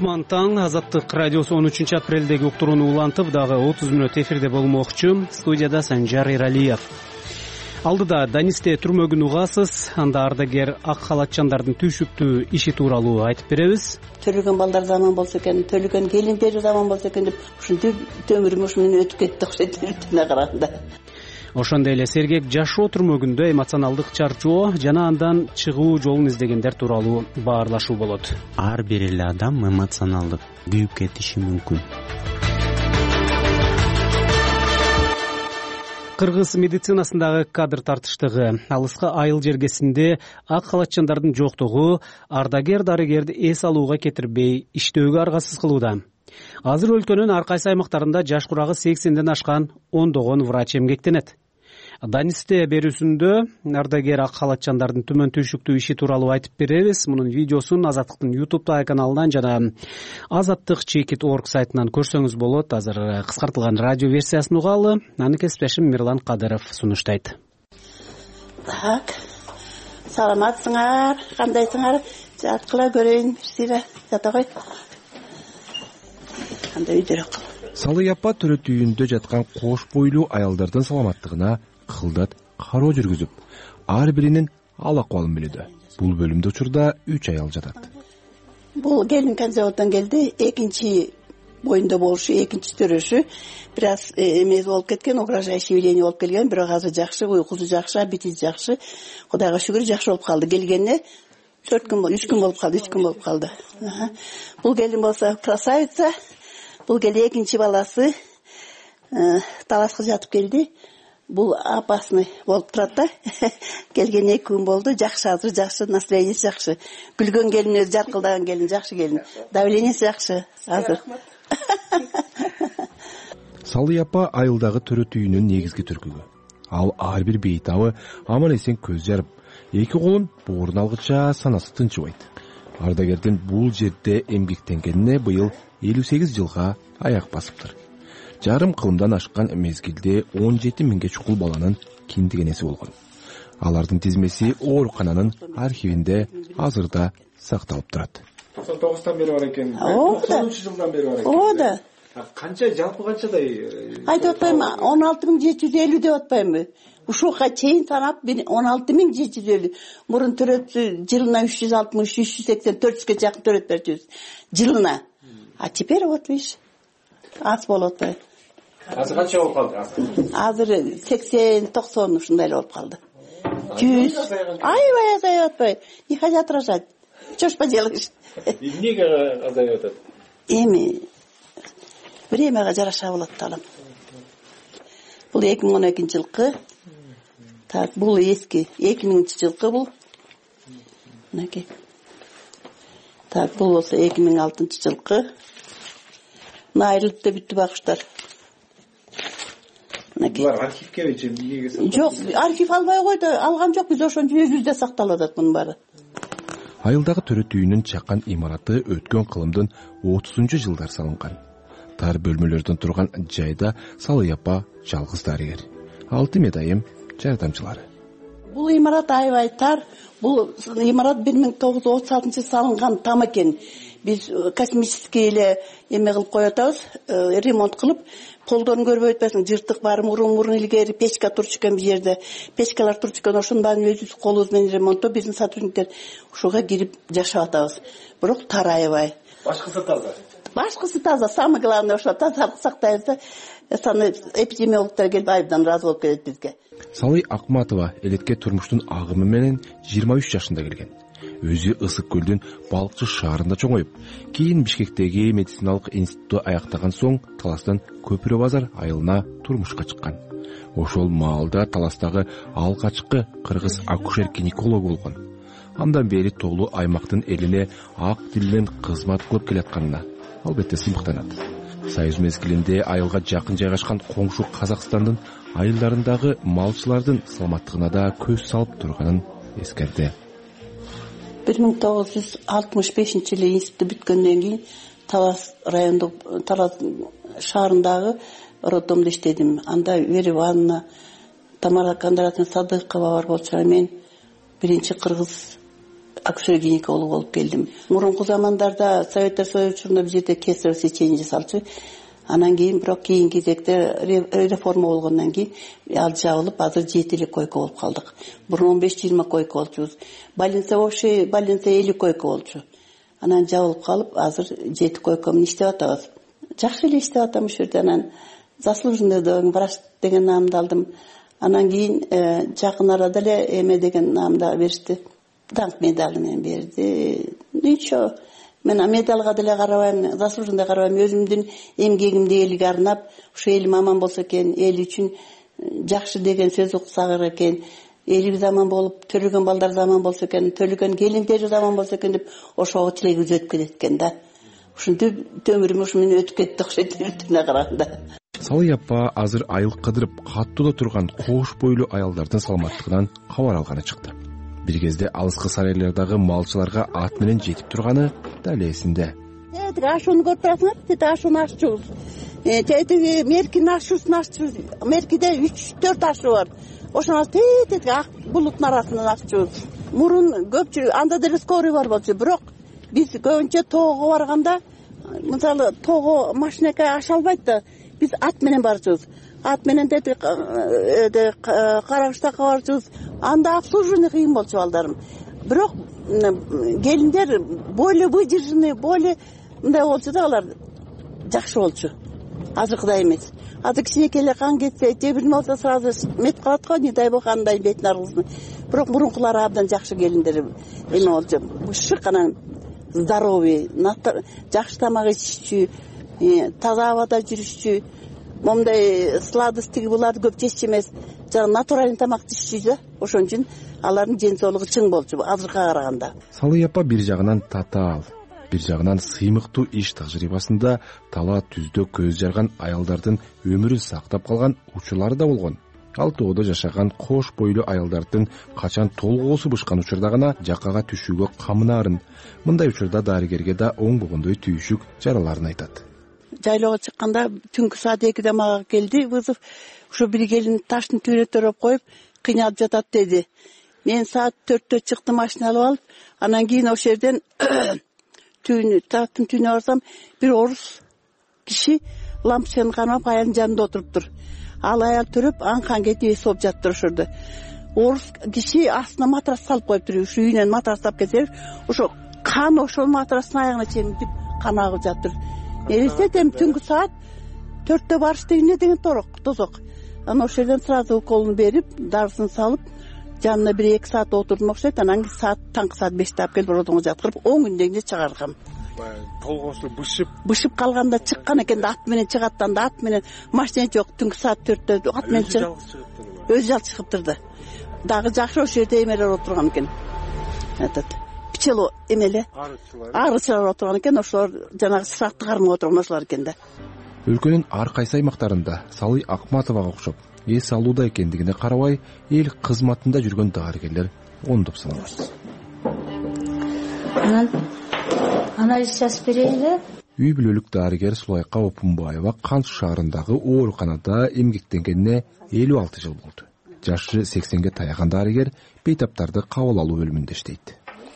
кутман таң. Азаттык радиосу 13 апрелдеги уктурууну улантып, дагы 30 мүнөт эфирде болмокчу. Студияда Санжар Эралиев. Алдыда Данисте түрмөгүн угасыз. Анда ардагер ак халатчандардын түйшүктүү иши тууралуу айтып беребиз. Төлөгөн балдар заман болсо экен, төлөгөн келиндери заман болсо экен деп ушинтип өмүрүм ушунун өтүп кетти окшойт түрүнө караганда. Ошондой эле сергек жашоо түрмөгүндө эмоционалдык чарчоо жана андан чыгуу жолун издегендер тууралуу баарлашуу болот. Ар бир эле адам эмоционалдык күйүп кетиши мүмкүн. Кыргыз медицинасындагы кадр тартыштыгы, алыска айыл жергесинде ак халатчандардын жоктугу ардагер дарыгерди эс алууга кетирбей иштөөгө аргасыз кылууда. Азыр өлкөнүн ар кайсы аймактарында жаш курагы 80ден ашкан ондогон врач эмгектенет. Данисте берүүсүндө ардагер ак халатчандардын түмөн түйшүктүү иши тууралуу айтып беребиз. Мунун видеосун Азаттыктын YouTube каналынан жана Azattik.org сайтынан көрсөңүз болот. Азыр кыскартылган радио версиясын угалы. Аны кесиптешим Мирлан Кадыров сунуштайт. Так. Саламатсыңар, кандайсыңар? Жаткыла көрөйүн, сире жата кой. Кандай үйдөрөк. Салый апа төрөт үйүндө жаткан кош бойлуу аялдардын саламаттыгына кылдат кароо жүргүзүп, ар биринин ал акыбалын билүүдө. Бул бөлүмдө учурда 3 аял жатат. Бул келин Канзаводдон келди, экинчи боюнда болушу, экинчи төрөшү бир аз эмес болуп кеткен, угрожающий явление болуп келген, бирок азыр жакшы, уйкусу жакшы, аппетити жакшы. Кудайга шүгүр жакшы болуп калды. Келгенине 3 күн болуп калды. Бул келин болсо красавица. Бул келе экинчи баласы талашка жатып келди. Бул апасыны болуп турат да. Келген 2 күн болду. Жакшы, азыр жакшы, настроениясы жакшы. Күлгөн келин, өзү жаркылдаган келин, жакшы келин. Давлениеси жакшы азыр. Салый апа айылдагы төрөт үйүнүн негизги түркүгү. Ал ар бир бейтабы аман эсен көз жарып, 2 колун боорун алгыча санасы тынчыбайт. Ардагердин бул жерде эмгектенгенине быйыл 58 жылга аяк басыптыр. Жарым кылымдан ашкан мезгилде 17 миңге чукул баланын киндигенеси болгон. Алардын тизмеси оорукананын архивинде азырда сакталып турат. 99тан бери бар экен. 90 жылдан бери бар экен. Оода. Канча жалпы канчадай? Айтып атпайм, 16750 деп атпаймбы? Ушуга чейин санап 16750. Мурун төрөтү жылына 360, 380, 400ге жакын төрөт берчүбүз. Жылына. А теперь вот видишь, аз болуп атпайбы. Азыр канча болуп калды? Азыр 80-90 ушундай эле болуп калды. 100. Аябай азайып атпайбы? Не хотят рожать. Что ж поделаешь? Эмнеге азайып атат? Эми времяга жараша болот талам. Бул 2012-жылкы. Так, бул эски 2000-жылкы бул. Мынакей. Так, бул болсо 2006-жылкы. Айрылып да бүттү багыштар. Булар архивке же эмнеге сакталат? Жок, архив албай койду, алган жок, биз ошончо өзүбүздө сакталып атат мунун баары. Айылдагы төрөт үйүнүн чакан имараты өткөн кылымдын 30-жылдар салынган. Тар бөлмөлөрдөн турган жайда Салый апа жалгыз дарыгер. 6 медайым жардамчылары. Бул имарат аябай тар. Бул имарат 1936 салынган там экен. Биз космический эле эме кылып коюп атабыз, ремонт кылып, колдон көрбөй атпайсың, жыртык бар, мурун илгери печка турчу экен бул жерде. Печкалар турчу экен, ошонун баарын өзүбүз колубуз менен ремонттоп, биздин сотрудниктер ушуга кирип жашап атабыз. Бирок тар аябай. Башкысы таза. Башкысы таза, самое главное ошо тазалык сактайбыз. Эпидемиологдор келип айдан разы болуп келет бизге. Салый Акматова элекке турмуштун агымы менен 23 жашында келген. Өзү Ысык көлдүн Балыкчы шаарында чоңоюп, кийин Бишкектеги медициналык институтту аяктаган соң Таластан Көпүрө базар айылына турмушка чыккан. Ошол маалда Таластагы алгачкы кыргыз акушер-гинеколог болгон. Андан бери толуу аймактын элине ак тилден кызмат кылып келатканына албетте сыймыктанат. Союз мезгилинде айылга жакын жайгашкан коңшу Казакстандын айылдарындагы малчылардын саламаттыгына да көз салып турганын эскерди. 1965-жылы институт бүткөндөн кийин Талас райондук, Талас шаарындагы роддомдо иштедим. Анда Вера Ивановна, Тамара Кондратовна Садыкова бар болчу. Мен биринчи кыргыз акушер гинеколог болуп келдим. Мурунку замандарда Советтер Союзу учурунда бул жерде кесарево сечение жасалчу. Анан кийин бирок кийинки кезекте реформа болгондон кийин ал жабылып, азыр 7 койка болуп калдык. Бурун 15-20 койка болчубуз. Больница общий, больница 50 койка болчу. Анан жабылып калып, азыр 7 койка менен иштеп атабыз. Жакшы эле иштеп атам ушул жерде. Анан заслуженный врач деген наамды алдым. Анан кийин жакын арада эле эме деген наамды беришти. Даңк медали менен берди. Ничего. Мен медалга деле карабайм, заслуженный карабайм. Өзүмдүн эмгегимди элге арнап, ушу элим аман болсо экен, эл үчүн жакшы деген сөз уксак экен, элибиз аман болуп, төлөгөн балдар аман болсо экен, төлөгөн келиндерибиз аман болсо экен деп ошого тилегибиз өтүп кетет экен да. Ушинтип өмүрүм ушу менен өтүп кетти окшойт бүтүнө караганда. Салый апа азыр айыл кыдырып каттууда турган кош бойлуу аялдардын саламаттыгынан кабар алганы чыкты. Бир кезде алыскы сарайлардагы малчыларга ат менен жетип турганы дал эсинде. Ашууну көрүп турасыңар, тете ашууну аччубуз. Тетиги меркинин ашуусун аччубуз. Меркиде 3-4 ашуу бар. Ошону тетиги ак булуттун арасынан аччубуз. Мурун көпчүлүк анда деле скорый бар болчу, бирок биз көбүнчө тоого барганда, мисалы тоого машинеке аша албайт да, биз ат менен барчубуз. Ат менен деди карагыштакка барчубуз. Анда обслуживание кыйын болчу балдарым. Бирок келиндер более выдержанный, более мындай болчу да, алар жакшы болчу. Азыркыдай эмес. Азыр кичинекей эле кан кетсе, же бир болсо сразу метип калат го, не дай бог андай бетин аргызды. Бирок мурункулар абдан жакшы келиндер эме болчу. Бышык анан здоровый, жакшы тамак ичишчү, таза абада жүрүшчү. Момдай сладостьтиги буларды көп жешчү эмес, жана натуральный тамак жешчү да. Ошон үчүн алардын ден соолугу чың болчу азыркыга караганда. Салый апа бир жагынан татаал, бир жагынан сыймыктуу иш тажрыйбасында тала түздө көз жарган аялдардын өмүрүн сактап калган учурлары да болгон. Ал тоодо жашаган кош бойлуу аялдардын качан толгоосу бышкан учурда гана жакага түшүүгө камынаарын. Мындай учурда дарыгерге да оңбогондой түйүшүк жараларын айтат. Жайлоого чыкканда түнкү саат 2-де мага келди вызов. Ушу бир келин таштын түбүнө төрөп коюп, кыйналып жатат деди. Мен саат 4-тө чыктым, машина алып алып, анан кийин ошол жерден таштын түбүнө барсам, бир орус киши лампочканы кармап аялдын жанында отуруптур. Ал аял төрөп, анкан кетип эс болуп жатты ошордо. Орус киши астына матрас салып коюптур. Ушу үйүнөн матрас алып келсе, ошо кан ошол матрастын аягына чейин кан агып жатыр. Элестетем, түнкү саат 4-тө барыш дегенде деген тозок. Анан ошол жерден сразу уколун берип, дарысын салып, жанына 1-2 саат отурдум окшойт. Анан таңкы саат 5-те алып келип роддомго жаткырып, 10 күндөгүнчө чыгаргам. Толгоосу бышып калганда чыккан экен да, ат менен чыгат анда, ат менен машина жок, түнкү саат 4-тө ат менен чыгып. Өзү жалгыз чыгып турду. Дагы жакшы ошол жерде эмелер отурган экен. Пчело эмеле арычылар отурган экен, ошолор жанагы сырақты кармап отурган ошолор экен да. Өлкөнүн ар кайсы аймактарында Салый Акматовага окшоп эс алууда экендигине карабай, эл кызматында жүргөн дарыгерлер ондоп саналат. Анализ жазып берейли. Үй бүлөлүк дарыгер Сулайка Опунбаева Кан шаарындагы ооруканада эмгектенгенине 56 жыл болду. Жашы 80-ге таяган дарыгер бейтаптарды кабыл алуу бөлүмүндө иштейт.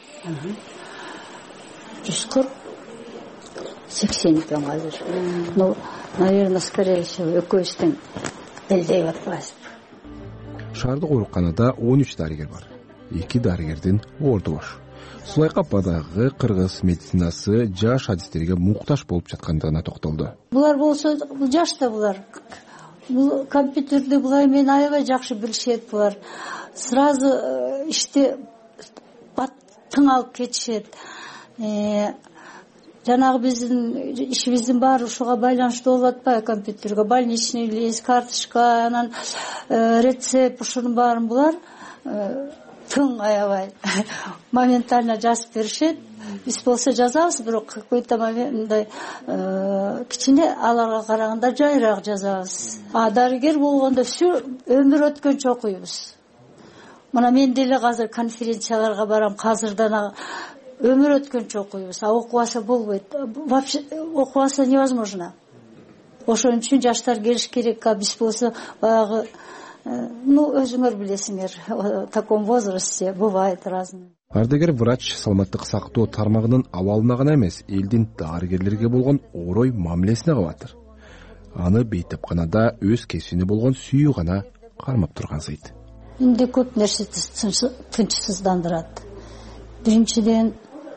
140 80 экен азыр. Ну, наверное, скорее всего, экөөбүздүн элдей батпайбыз. Шаардык ооруканада 13 дарыгер бар. 2 дарыгердин орду бош. Сулайка ападагы кыргыз медицинасы жаш адистерге муктаж болуп жаткандыгына токтолду. Булар болсо, бул жашта булар. Бул компьютерди булар мен аябай жакшы билишет булар. Сразу ишти тың алып кетишет. Жанагы биздин ишибиздин баары ушуга байланыштуу болуп атпайбы, компьютерге, больничный лист, карточка, анан рецепт, ушунун баарын булар тың аябай моментально жазып беришет. Биз болсо жазабыз, бирок какой-то моменттай кичине аларга караганда жайыраак жазабыз. Дарыгер болгондо всю өмүр өткөнчө окуйбуз. Мына мен деле азыр конференцияларга барам, азырдан өмүр өткөнчө окуйбуз. Окубаса болбойт. Вообще невозможно. Ошон үчүн жаштар келиш керек. Биз болсо баягы Өзүңөр билесиңер, в таком возрасте бывает разное. Ардагер врач саламаттык сактоо тармагынын абалына гана эмес, элдин дарыгерлерге болгон орой мамилесине кабатыр. Аны бейтепканада өз кесибине болгон сүйүү гана кармап тургансыйт. Инде көп нерсе тынчсыздандырат. Биринчиден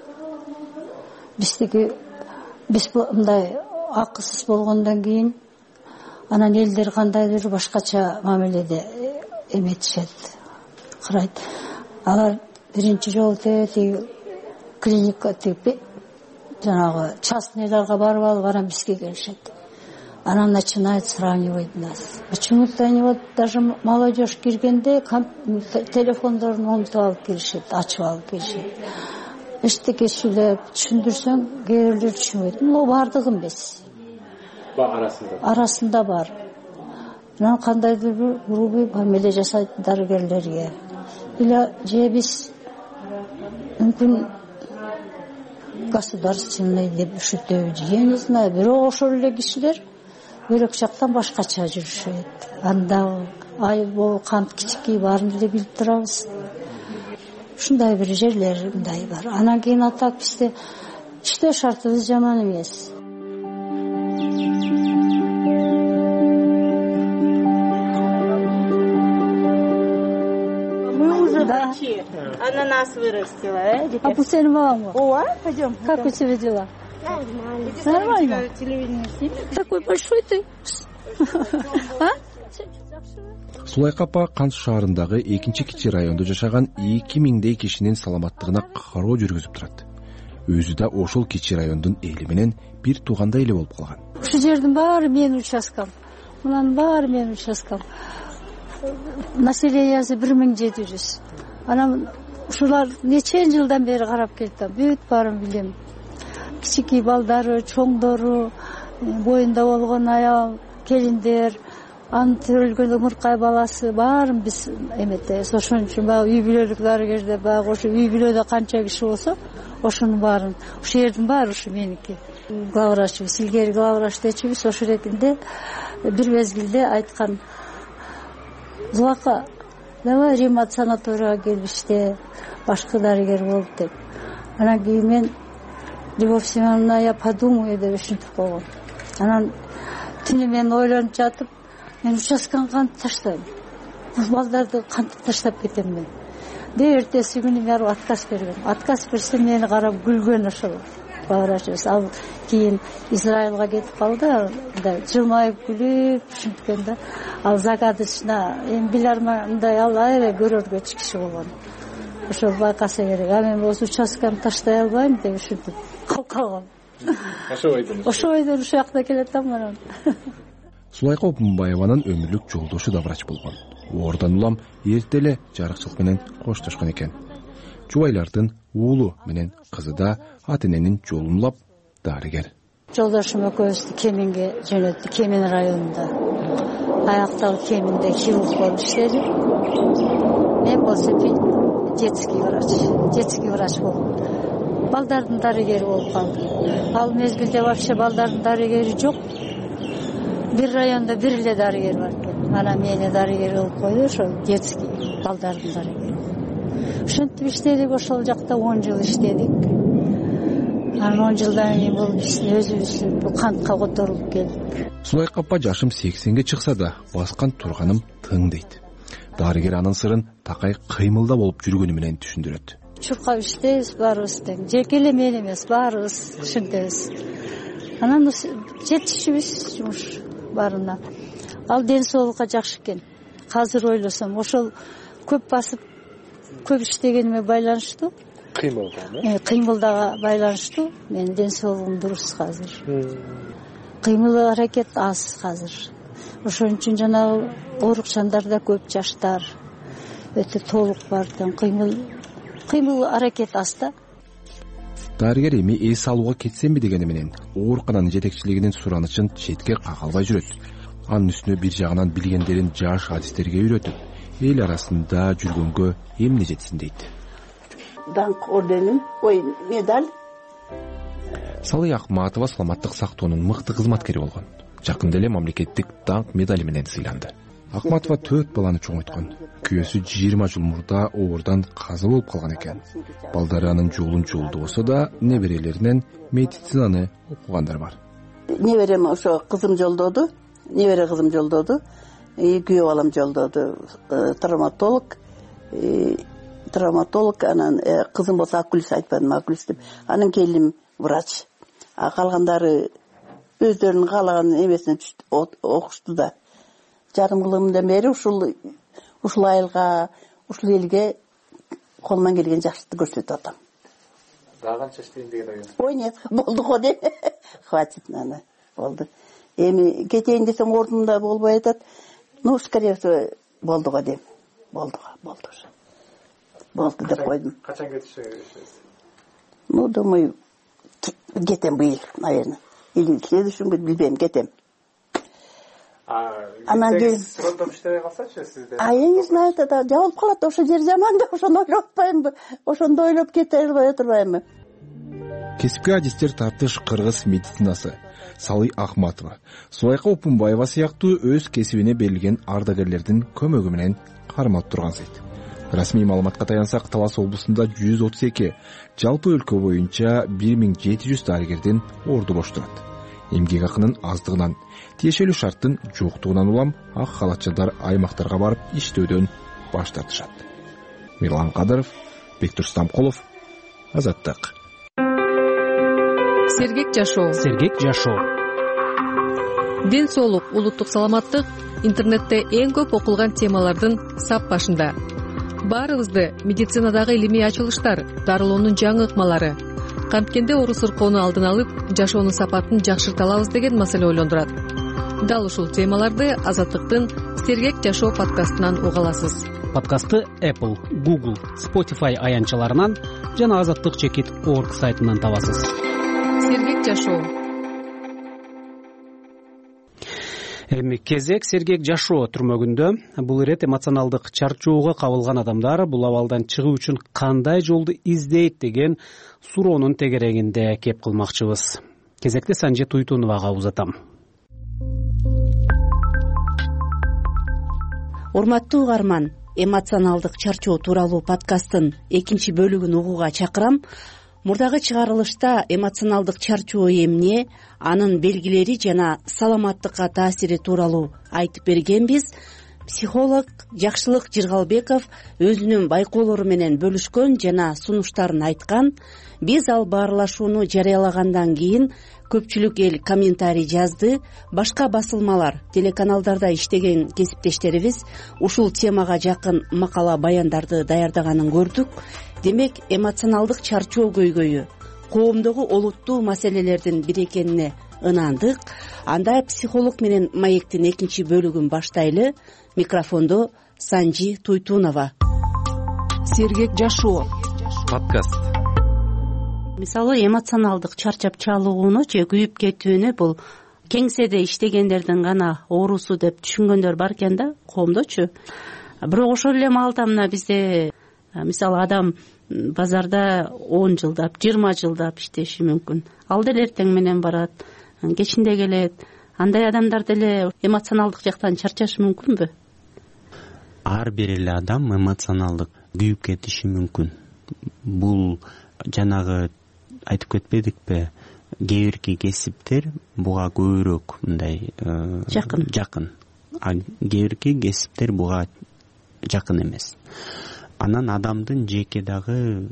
биз мындай акысыз болгондон кийин анан элдер кандайдыр башкача мамиледе эметишет, карайт. Алар биринчи жолу клиника жанагы частныйларга барып алып, анан бизге келишет. Анан начинает сравнивать нас. Почему-то они даже молодежь киргенде телефондорун унутуп алып келишет, ачып алып келишет. Эчтеке сүйлөп түшүндүрсөң, кээ бирлер түшүнбөйт. Бардыгы эмес. Арасында бар. Анан кандайдыр бир грубый мамиле жасайт дарыгерлерге. Или же биз мүмкүн государственный деп түшүнөбүз. Я не знаю, бирок ошол эле кишилер бөлөк жактан башкача жүрүшөт. Анда айыл кант кичикей баарын эле билип турабыз. Ушундай бир жерлер мындай бар. Анан кийин атак бизде иштөө шартыбыз жаман эмес. Мы уже врачи. Ананас вырастила, А пусть мама. О, пойдем. Как у тебя дела? Нормально. Такой большой ты. Сулайка апа Кант шаарындагы экинчи кичи райондо жашаган 2000дей кишинин саламаттыгына кароо жүргүзүп турат. Өзү да ошол кичи райондун эли менен бир туугандай эле болуп калган. Ушул жердин баары менин участкам. Мунун баары менин участкам. Населениясы 1700. Анан ушулар нече жылдан бери карап келатам. Бүт баарын билем. Кичикей балдары, чоңдору, боюнда болгон аял, келиндер, анын төрөлгөн ымыркай баласы баарын биз эметебиз. Ошон үчүн баягы үй бүлөлүк дарыгерде, баягы ошо үй бүлөдө канча киши болсо, ошонун баарын, ошол жердин баары ушу меники. Главврачыбыз, илгери главврач дечибиз ошол ретинде бир мезгилде айткан: "Зулака, давай Римат санаторияга келиште, башкы дарыгер болуп" деп. Анан кийин мен Любовь Семеновна, я подумаю деп ушинтип койгом. Анан түнү мен ойлонуп жатып, мен участканы кантип таштайм? Бул балдарды кантип таштап кетем мен? Деп эртеси күнү мен отказ берген. Отказ берсем мени карап күлгөн ошол главврачыбыз. Ал кийин Израилга кетип калды, жылмайып күлүп ушинткен да. Ал загадочно эми биларма мындай ал аябай көрөргөч киши болгон. Ошол байкаса керек. А мен болсо участканы таштай албайм деп ушинтип калгам. Ошо ойдон ушул жакта келатам анан. Сулайка Опунбаеванын өмүрлүк жолдошу да врач болгон. Ордон улам эрте эле жарыкчылык менен коштошкон экен. Жубайлардын уулу менен кызы да ата-эненин жолун улап дарыгер. Жолдошум экөөбүздү Кеминге жөнөттү, Кемин районунда. Аяктагы Кеминде хирург болуп иштеди. Мен болсо детский врач болдум. Балдардын дарыгери болуп калдым. Ал мезгилде вообще балдардын дарыгери жок. Бир районда бир эле дарыгер бар экен. Анан мени дарыгер болуп койду, ошол детский балдардын дарыгери. Ошентип иштедик, ошол жакта 10 жыл иштедик. Анан 10 жылдан кийин бул биздин өзүбүз кантка которулуп келдик. Сулайка апа жашым 80ге чыкса да, баскан турганым тың дейт. Дарыгер анын сырын такай кыймылда болуп жүргөнү менен түшүндүрөт. Чуркап иштейбиз баарыбыз тең. Жеке эле мен эмес, баарыбыз ушинтебиз. Анан жетишибиз жумуш баарына. Ал ден соолукка жакшы экен. Азыр ойлосом, ошол көп басып, көп иштегениме байланыштуу. Кыймылдага байланыштуу. Менин ден соолугум дурус азыр. Кыймыл аракет аз азыр. Ошон үчүн жанагы оорукчандарда көп жаштар, өтө толук бар тең. Кыймыл аракет аз да. Дарыгер эми эс алууга кетсемби дегени менен оорукананын жетекчилигинин суранычын четке кага албай жүрөт. Анын үстүнө бир жагынан билгендерин жаш адистерге үйрөтүп, эл арасында жүргөнгө эмне жетсин дейт. Даңк орденин, медаль. Салый Акматова саламаттык сактоонун мыкты кызматкери болгон. Жакында эле мамлекеттик даңк медали менен сыйланды. Акматова 4 баланы чоңойткон. Күйөөсү 20 жыл мурда оордан каза болуп калган экен. Балдары анын жолун жолду болсо да, неберелеринен медицинаны окугандар бар. Неберем ошо кызым жолдоду, небере кызым жолдоду, күйөө балам жолдоду. Травматолог, анан кызым болсо окулист, айтпадым окулист деп. Анын келиним врач. Калгандары өздөрүнүн каалаган эмесине окушту да. Жарым кылымдан бери ушул айылга, ушул элге колуман келген жакшылыкты көрсөтүп атам. Дагы канча иштейин деген ой? Ой, нет, болду го деп. Хватит, ана, болду. Эми кетейин десем ордумда болбой атат. Скорее всего, болду го деп. Болду деп койдум. Качан кетишиңиз? Думаю, кетем быйыл, наверное. Или в следующем году, билбейм, кетем. Срокдом иштебей калсачы сизде? Я не знаю, да, жабылып калат, ошо жер жаман да, ошону ойлоп атпаймынбы, ошондо ойлоп кете албай отурбаймынбы. Кесипке адистер тартыш кыргыз медицинасы. Салый Ахматова, Сулайка Опунбаева сыяктуу өз кесибине берилген ардагерлердин көмөгү менен кармалып турган сайт. Расмий маалыматка таянсак, Талас облусунда 132, жалпы өлкө боюнча 1700 дарыгердин орду бош турат. Эмгек акынын аздыгынан, тиешелүү шарттын жоктугунан улам ак халатчылар аймактарга барып иштөөдөн баш тартышат. Мирлан Кадыров, Бектур Стамкулов, Азаттык. Сергек жашоо. Ден соолук, улуттук саламаттык интернетте эң көп окулган темалардын сап башында. Баарыбызды медицинадагы илимий ачылыштар, дарылоонун жаңы ыкмалары, камткенде оору сыркоону алдын алып, жашоонун сапатын жакшырта алабыз деген маселе ойлондурат. Дал ушул темаларды Азаттыктын Сергек жашоо подкастынан уга аласыз. Подкастты Apple, Google, Spotify аянтчаларынан жана azattyk.org сайтынан табасыз. Сергек жашоо. Эми кезек Сергек жашоо түрмөгүндө. Бул ирет эмоционалдык чарчоого кабылган адамдар бул абалдан чыгуу үчүн кандай жолду издейт деген суроонун тегерегинде кеп кылмакчыбыз. Кезекте Санжи Туйтуновага узатам. Урматтуу угарман, эмоционалдык чарчоо тууралуу подкасттын 2 бөлүгүн угууга чакырам. Мурдагы чыгарылышта эмоционалдык чарчоо эмне, анын белгилери жана саламаттыкка таасири тууралуу айтып бергенбиз. Психолог Жакшылык Жыргалбеков өзүнүн байкоолору менен бөлүшкөн жана сунуштарын айткан. Биз ал баарлашууну жарыялагандан кийин көпчүлүк эл комментарий жазды. Башка басылмалар, телеканалдарда иштеген кесиптештерибиз ушул темага жакын макала баяндарды даярдаганын көрдүк. Демек, эмоционалдык чарчоо көйгөйү коомдогу олуттуу маселелердин бири экенине ынандык. Анда психолог менен маектин 2 бөлүгүн баштайлы. Микрофондо Санжи Туйтунова. Сергек жашоо подкаст. Мисалы, эмоционалдык чарчап чалууну же күйүп кетүүнү бул кеңседе иштегендердин гана оорусу деп түшүнгөндөр бар экен да, коомдочу. Бирок ошол эле маалда мына бизде мисалы адам базарда 10 жылдап, 20 жылдап иштеши мүмкүн. Ал деле эртең менен барат, кечинде келет. Андай адамдар деле эмоционалдык жактан чарчашы мүмкүнбү? Ар бир эле адам эмоционалдык күйүп кетиши мүмкүн. Бул жанагы айтып кетпедикпи? Кээ бирки кесиптер буга көбүрөөк мындай жакын. А кээ бирки кесиптер буга жакын эмес. Анан адамдын жеке дагы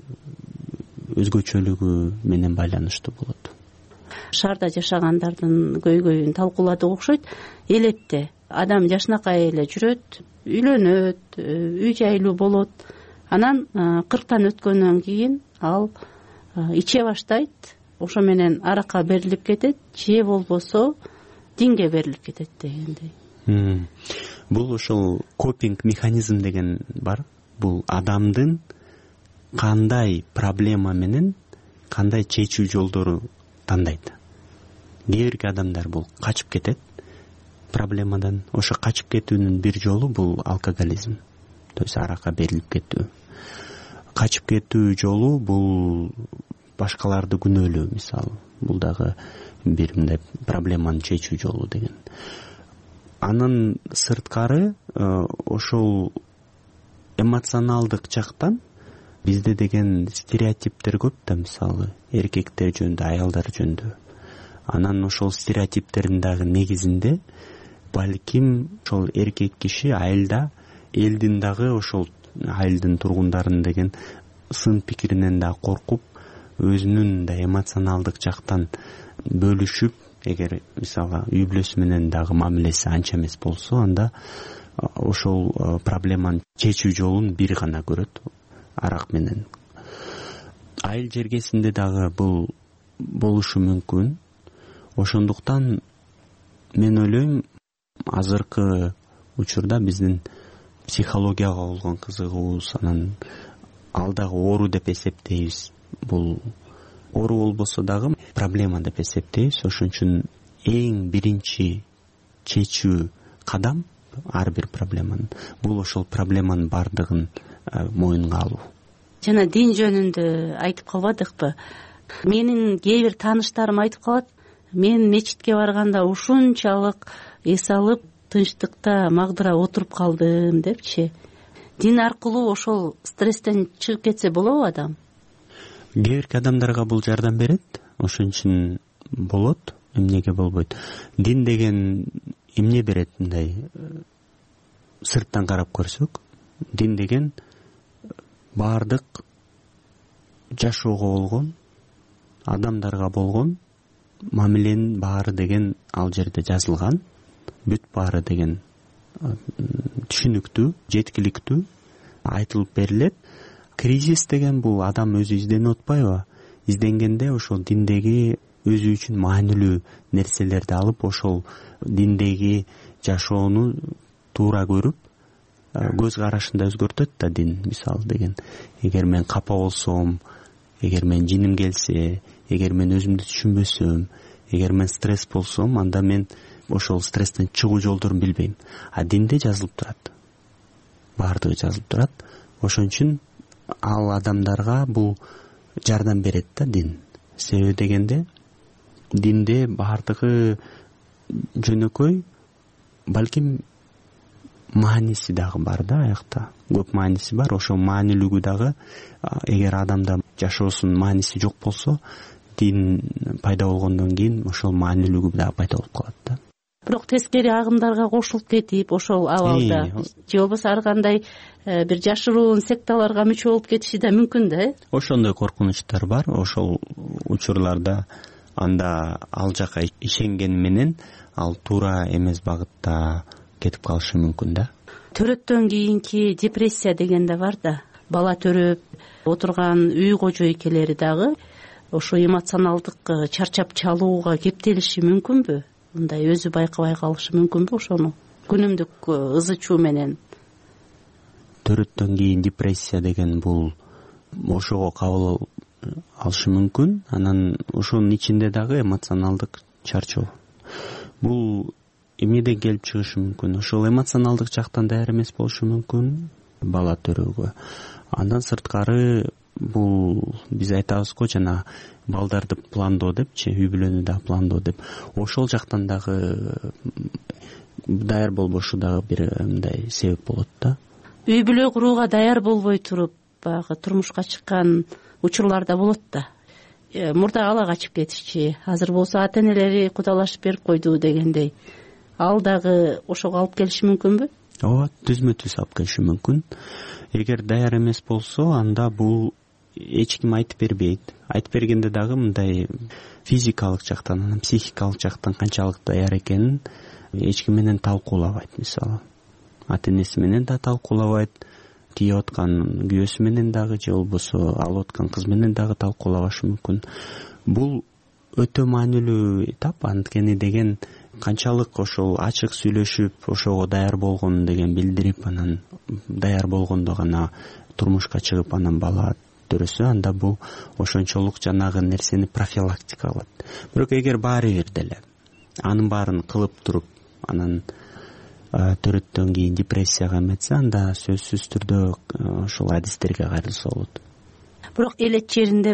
өзгөчөлүгү менен байланыштуу болот. Шаарда жашагандардын көйгөйүн талкууладык окшойт. Элетте адам жашынакай эле жүрөт, үйлөнөт, үй жайлуу болот. Анан 40тан өткөндөн кийин ал иче баштайт. Ошо менен аракка берилип кетет, же болбосо динге берилип кетет дегендей. Бул ошол копинг механизм деген бар. Бул адамдын кандай проблема менен кандай чечүү жолдору тандайт. Кээ бирки адамдар бул качып кетет проблемадан. Ошо качып кетүүнүн бир жолу бул алкоголизм. То есть аракка берилип кетүү. Качып кетүү жолу бул башкаларды күнөөлөө, мисалы. Бул дагы бир мындай проблеманы чечүү жолу деген. Анын сырткары ошол эмоционалдык жактан бизде деген стереотиптер көп да, мисалы эркектер жөнүндө, аялдар жөнүндө. Анан ошол стереотиптердин дагы негизинде балким ошол эркек киши айылда элдин дагы ошол айылдын тургундарын деген сын пикиринен да коркуп, өзүнүн да эмоционалдык жактан бөлүшүп, эгер мисалы үй бүлөсү менен дагы мамилеси анча эмес болсо, анда ошол проблеманын чечүү жолун бир гана көрөт, арак менен. Айыл жергесинде дагы бул болушу мүмкүн. Ошондуктан мен ойлойм, азыркы учурда биздин психологияга болгон кызыгуубуз, анан ал дагы оору деп эсептейбиз. Бул оору болбосо дагы проблема деп эсептейбиз. Ошон үчүн эң биринчи чечүү кадам ар бир проблеманын бул ошол проблеманын бардыгын моюнга алуу. Жана дин жөнүндө айтып калбадыкпы? Менин кээ бир тааныштарым айтып калат, мен мечитке барганда ушунчалык эс алып, тынчтыкта магдыра отуруп калдым депчи. Дин аркылуу ошол стресстен чыгып кетсе болобу адам? Кээ бирки адамдарга бул жардам берет, ошон үчүн болот, эмнеге болбойт. Дин деген эмне берет? Мындай сырттан карап көрсөк, дин деген баардык жашоого болгон, адамдарга болгон мамиленин баары деген ал жерде жазылган. Бүт баары деген түшүнүктүү, жеткиликтүү айтылып берилет. Кризис деген бул адам өзү изденип атпайбы? Изденгенде ошол диндеги өзү үчүн маанилүү нерселерди алып, ошол диндеги жашоону туура көрүп, көз карашын да өзгөртөт да дин. Мисалы деген, эгер мен капа болсом, эгер мен жиним келсе, эгер мен өзүмдү түшүнбөсөм, эгер мен стресс болсом, анда мен ошол стресстен чыгуу жолдорун билбейм. А динде жазылып турат. Баардыгы жазылып турат. Ошон үчүн ал адамдарга бул жардам берет да дин. Себеби дегенде динде баардыгы жөнөкөй, балким мааниси дагы бар да, аякта көп мааниси бар. Ошол маанилүүгү дагы, эгер адамда жашоосунун мааниси жок болсо, дин пайда болгондон кийин ошол маанилүүгү дагы пайда болуп калат да. Бирок тескери агымдарга кошулуп кетип, ошол абалда же болбосо ар кандай бир жашыруун секталарга мүчө болуп кетиши да мүмкүн да. Ошондой коркунучтар бар. Ошол учурларда анда ал жака ишенгени менен ал туура эмес багытта кетип калышы мүмкүн да. Төрөттөн кийинки депрессия деген да бар да. Бала төрөп отурган үй кожойкелери дагы ошо эмоционалдык чарчап чалууга кептелиши мүмкүнбү? Мындай өзү байкабай калышы мүмкүнбү ошону күнүмдүк ызы чуу менен? Төрөттөн кийин депрессия деген бул ошого кабыл алышы мүмкүн. Анан ошонун ичинде дагы эмоционалдык чарчоо. Бул эмнеден келип чыгышы мүмкүн? Ошол эмоционалдык жактан даяр эмес болушу мүмкүн бала төрөөгө. Андан сырткары бул биз айтабыз го, жана балдарды пландоо депчи, үй бүлөнү да пландоо деп. Ошол жактан дагы даяр болбошу дагы бир мындай себеп болот да. Үй бүлө курууга даяр болбой туруп, баягы турмушка чыккан учурлар да болот да. Мурда ала качып кетишчи, азыр болсо ата энелери кудалашып берип койду дегендей. Ал дагы ошого алып келиши мүмкүнбү? Ооба, түзмө-түз алып келиши мүмкүн. Эгер даяр эмес болсо, анда бул эч ким айтып бербейт. Айтып бергенде дагы мындай физикалык жактан, анан психикалык жактан канчалык даяр экенин эч ким менен талкуулабайт. Мисалы, ата энеси менен да талкуулабайт, тийип аткан күйөөсү менен дагы, же болбосо алып аткан кыз менен дагы талкуулабашы мүмкүн. Бул өтө маанилүү этап, анткени деген канчалык ошол ачык сүйлөшүп, ошого даяр болгонун деген билдирип, анан даяр болгондо гана турмушка чыгып, анан бала төрөсө, анда бул ошончолук жанагы нерсени профилактика кылат. Бирок эгер баары бир деле анын баарын кылып туруп, анан төрөттөн кийин депрессияга эметсе, анда сөзсүз түрдө ошол адистерге кайрылса болот. Бирок элет жеринде,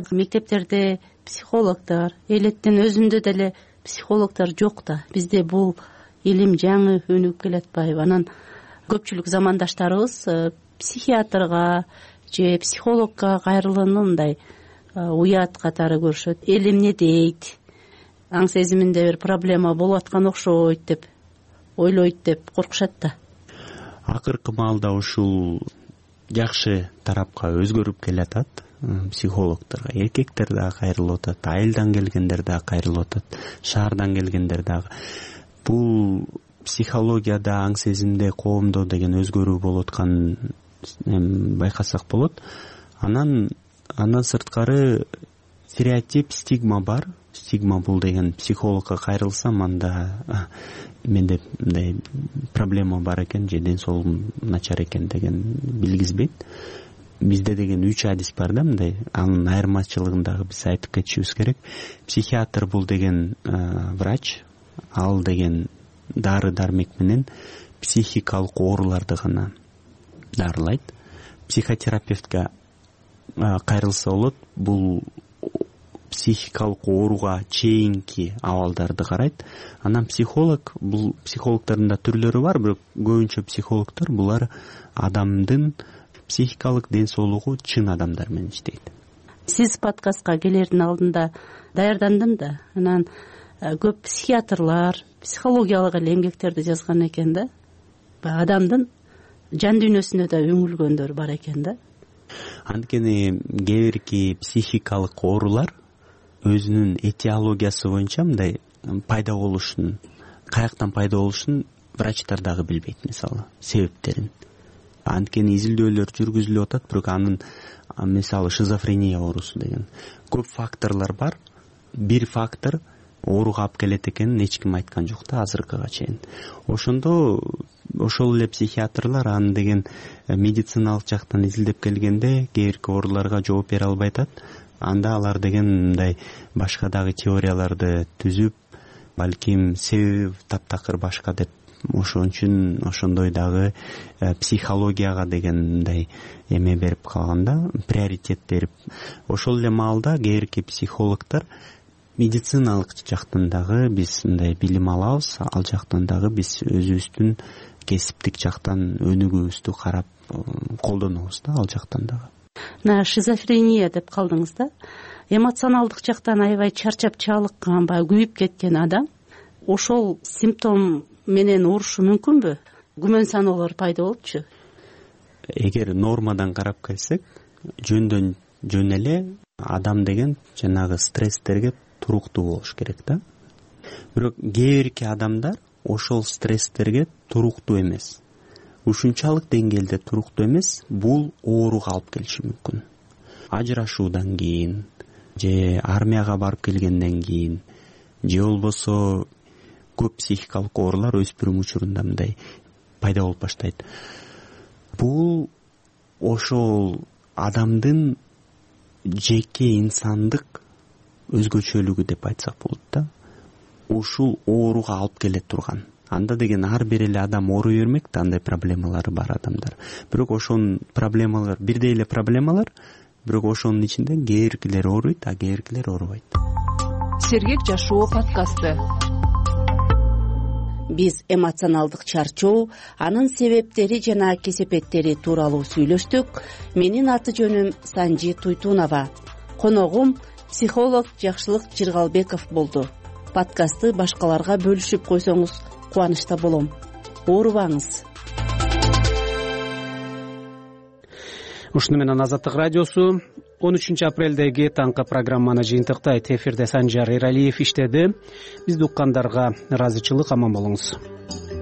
мектептерде психологдор, элеттин өзүндө деле психологдор жок да. Бизде бул илим жаңы өнүгүп келатпайбы? Анан көпчүлүк замандаштарыбыз психиатрга же психологко кайрылууну мындай уят катары көрүшөт. Эл эмне дейт, аң сезиминде бир проблема болуп аткан окшойт деп ойлойт деп коркушат да. Акыркы маалда ушул жакшы тарапка өзгөрүп келатат. Психологторго эркектер дагы кайрылып атат, айылдан келгендер дагы кайрылып атат, шаардан келгендер дагы. Бул психологияда, аң сезимде, коомдо деген өзгөрүү болуп атканын байкасак болот. Андан сырткары стереотип, стигма бар. Стигма бул деген психологко кайрылсам анда менде мындай проблема бар экен же ден соолугум начар экен деген билгизбейт. Бизде деген 3 адис бар да мындай. Анын айырмачылыгын дагы биз айтып кетишибиз керек. Психиатр бул деген врач, ал деген дары дармек менен психикалык ооруларды гана дарылайт. Психотерапевтке кайрылса болот. Бул психикалык ооруга чейинки абалдарды карайт. Анан психолог, бул психологдордун да түрлөрү бар, бирок көбүнчө психологдор булар адамдын психикалык ден соолугу чын адамдар менен иштейт. Сиз подкастка келердин алдында даярдандым да, анан көп психиатрлар, психологиялык эле эмгектерди жазган экен да. Адамдын жан дүйнөсүнө да үңүлгөндөр бар экен да. Анткени кээ бирки психикалык оорулар өзүнүн этиологиясы боюнча мындай пайда болушун, каяктан пайда болушун врачтар дагы билбейт, мисалы, себептерин. Анткени изилдөөлөр жүргүзүлүп атат, бирок анын мисалы шизофрения оорусу деген көп факторлор бар. Бир фактор ооруга алып келет экенин эч ким айткан жок да азыркыга чейин. Ошондо ошол эле психиатрлар аны деген медициналык жактан изилдеп келгенде кээ бирки ооруларга жооп бере албай атат. Анда алар деген мындай башка дагы теорияларды түзүп, балким себеби таптакыр башка деп ошон үчүн ошондой дагы психологияга деген мындай эме берип калганда, приоритет берип. Ошол эле маалда кээ бирки психологдор медициналык жактан дагы биз мындай билим алабыз, ал жактан дагы биз өзүбүздүн кесиптик жактан өнүгүүбүздү карап колдонобуз да ал жактан дагы. Шизофрения деп калдыңыз да. Эмоционалдык жактан аябай чарчап чалыккан, күйүп кеткен адам ошол симптом менен оорушу мүмкүнбү? Күмөн саноолор пайда болупчу. Эгер нормадан карап келсек, жөндөн жөн эле адам деген жанагы стресстерге туруктуу болуш керек да. Бирок кээ бирки адамдар ошол стресстерге туруктуу эмес. Ушунчалык деңгээлде туруктуу эмес, бул ооруга алып келиши мүмкүн. Ажырашуудан кийин, же армияга барып келгенден кийин, же болбосо көп психикалык оорулар өспүрүм учурунда мындай пайда болуп баштайт. Бул ошол адамдын жеке инсандык өзгөчөлүгү деп айтсак болот да. Ушул ооруга алып келе турган. Анда деген ар бир эле адам ооруй бермек да, андай проблемалары бар адамдар. Бирок ошонун проблемалар бирдей эле проблемалар, бирок ошонун ичинде кээ биркилер ооруйт, а кээ биркилер оорубайт. Сергек жашоо подкасты. Биз эмоционалдык чарчоо, анын себептери жана кесепеттери тууралуу сүйлөштүк. Менин аты жөнүм Санжи Туйтунова. Коногум психолог Жакшылык Жыргалбеков болду. Подкастты башкаларга бөлүшүп койсоңуз кубанычта болом. Оорубаңыз. Ушуну менен Азаттык радиосу 13 апрелдеги таңкы программаны жыйынтыктайт. Эфирде Санжар Эралиев иштеди. Бизди уккандарга ыраазычылык, аман болуңуз.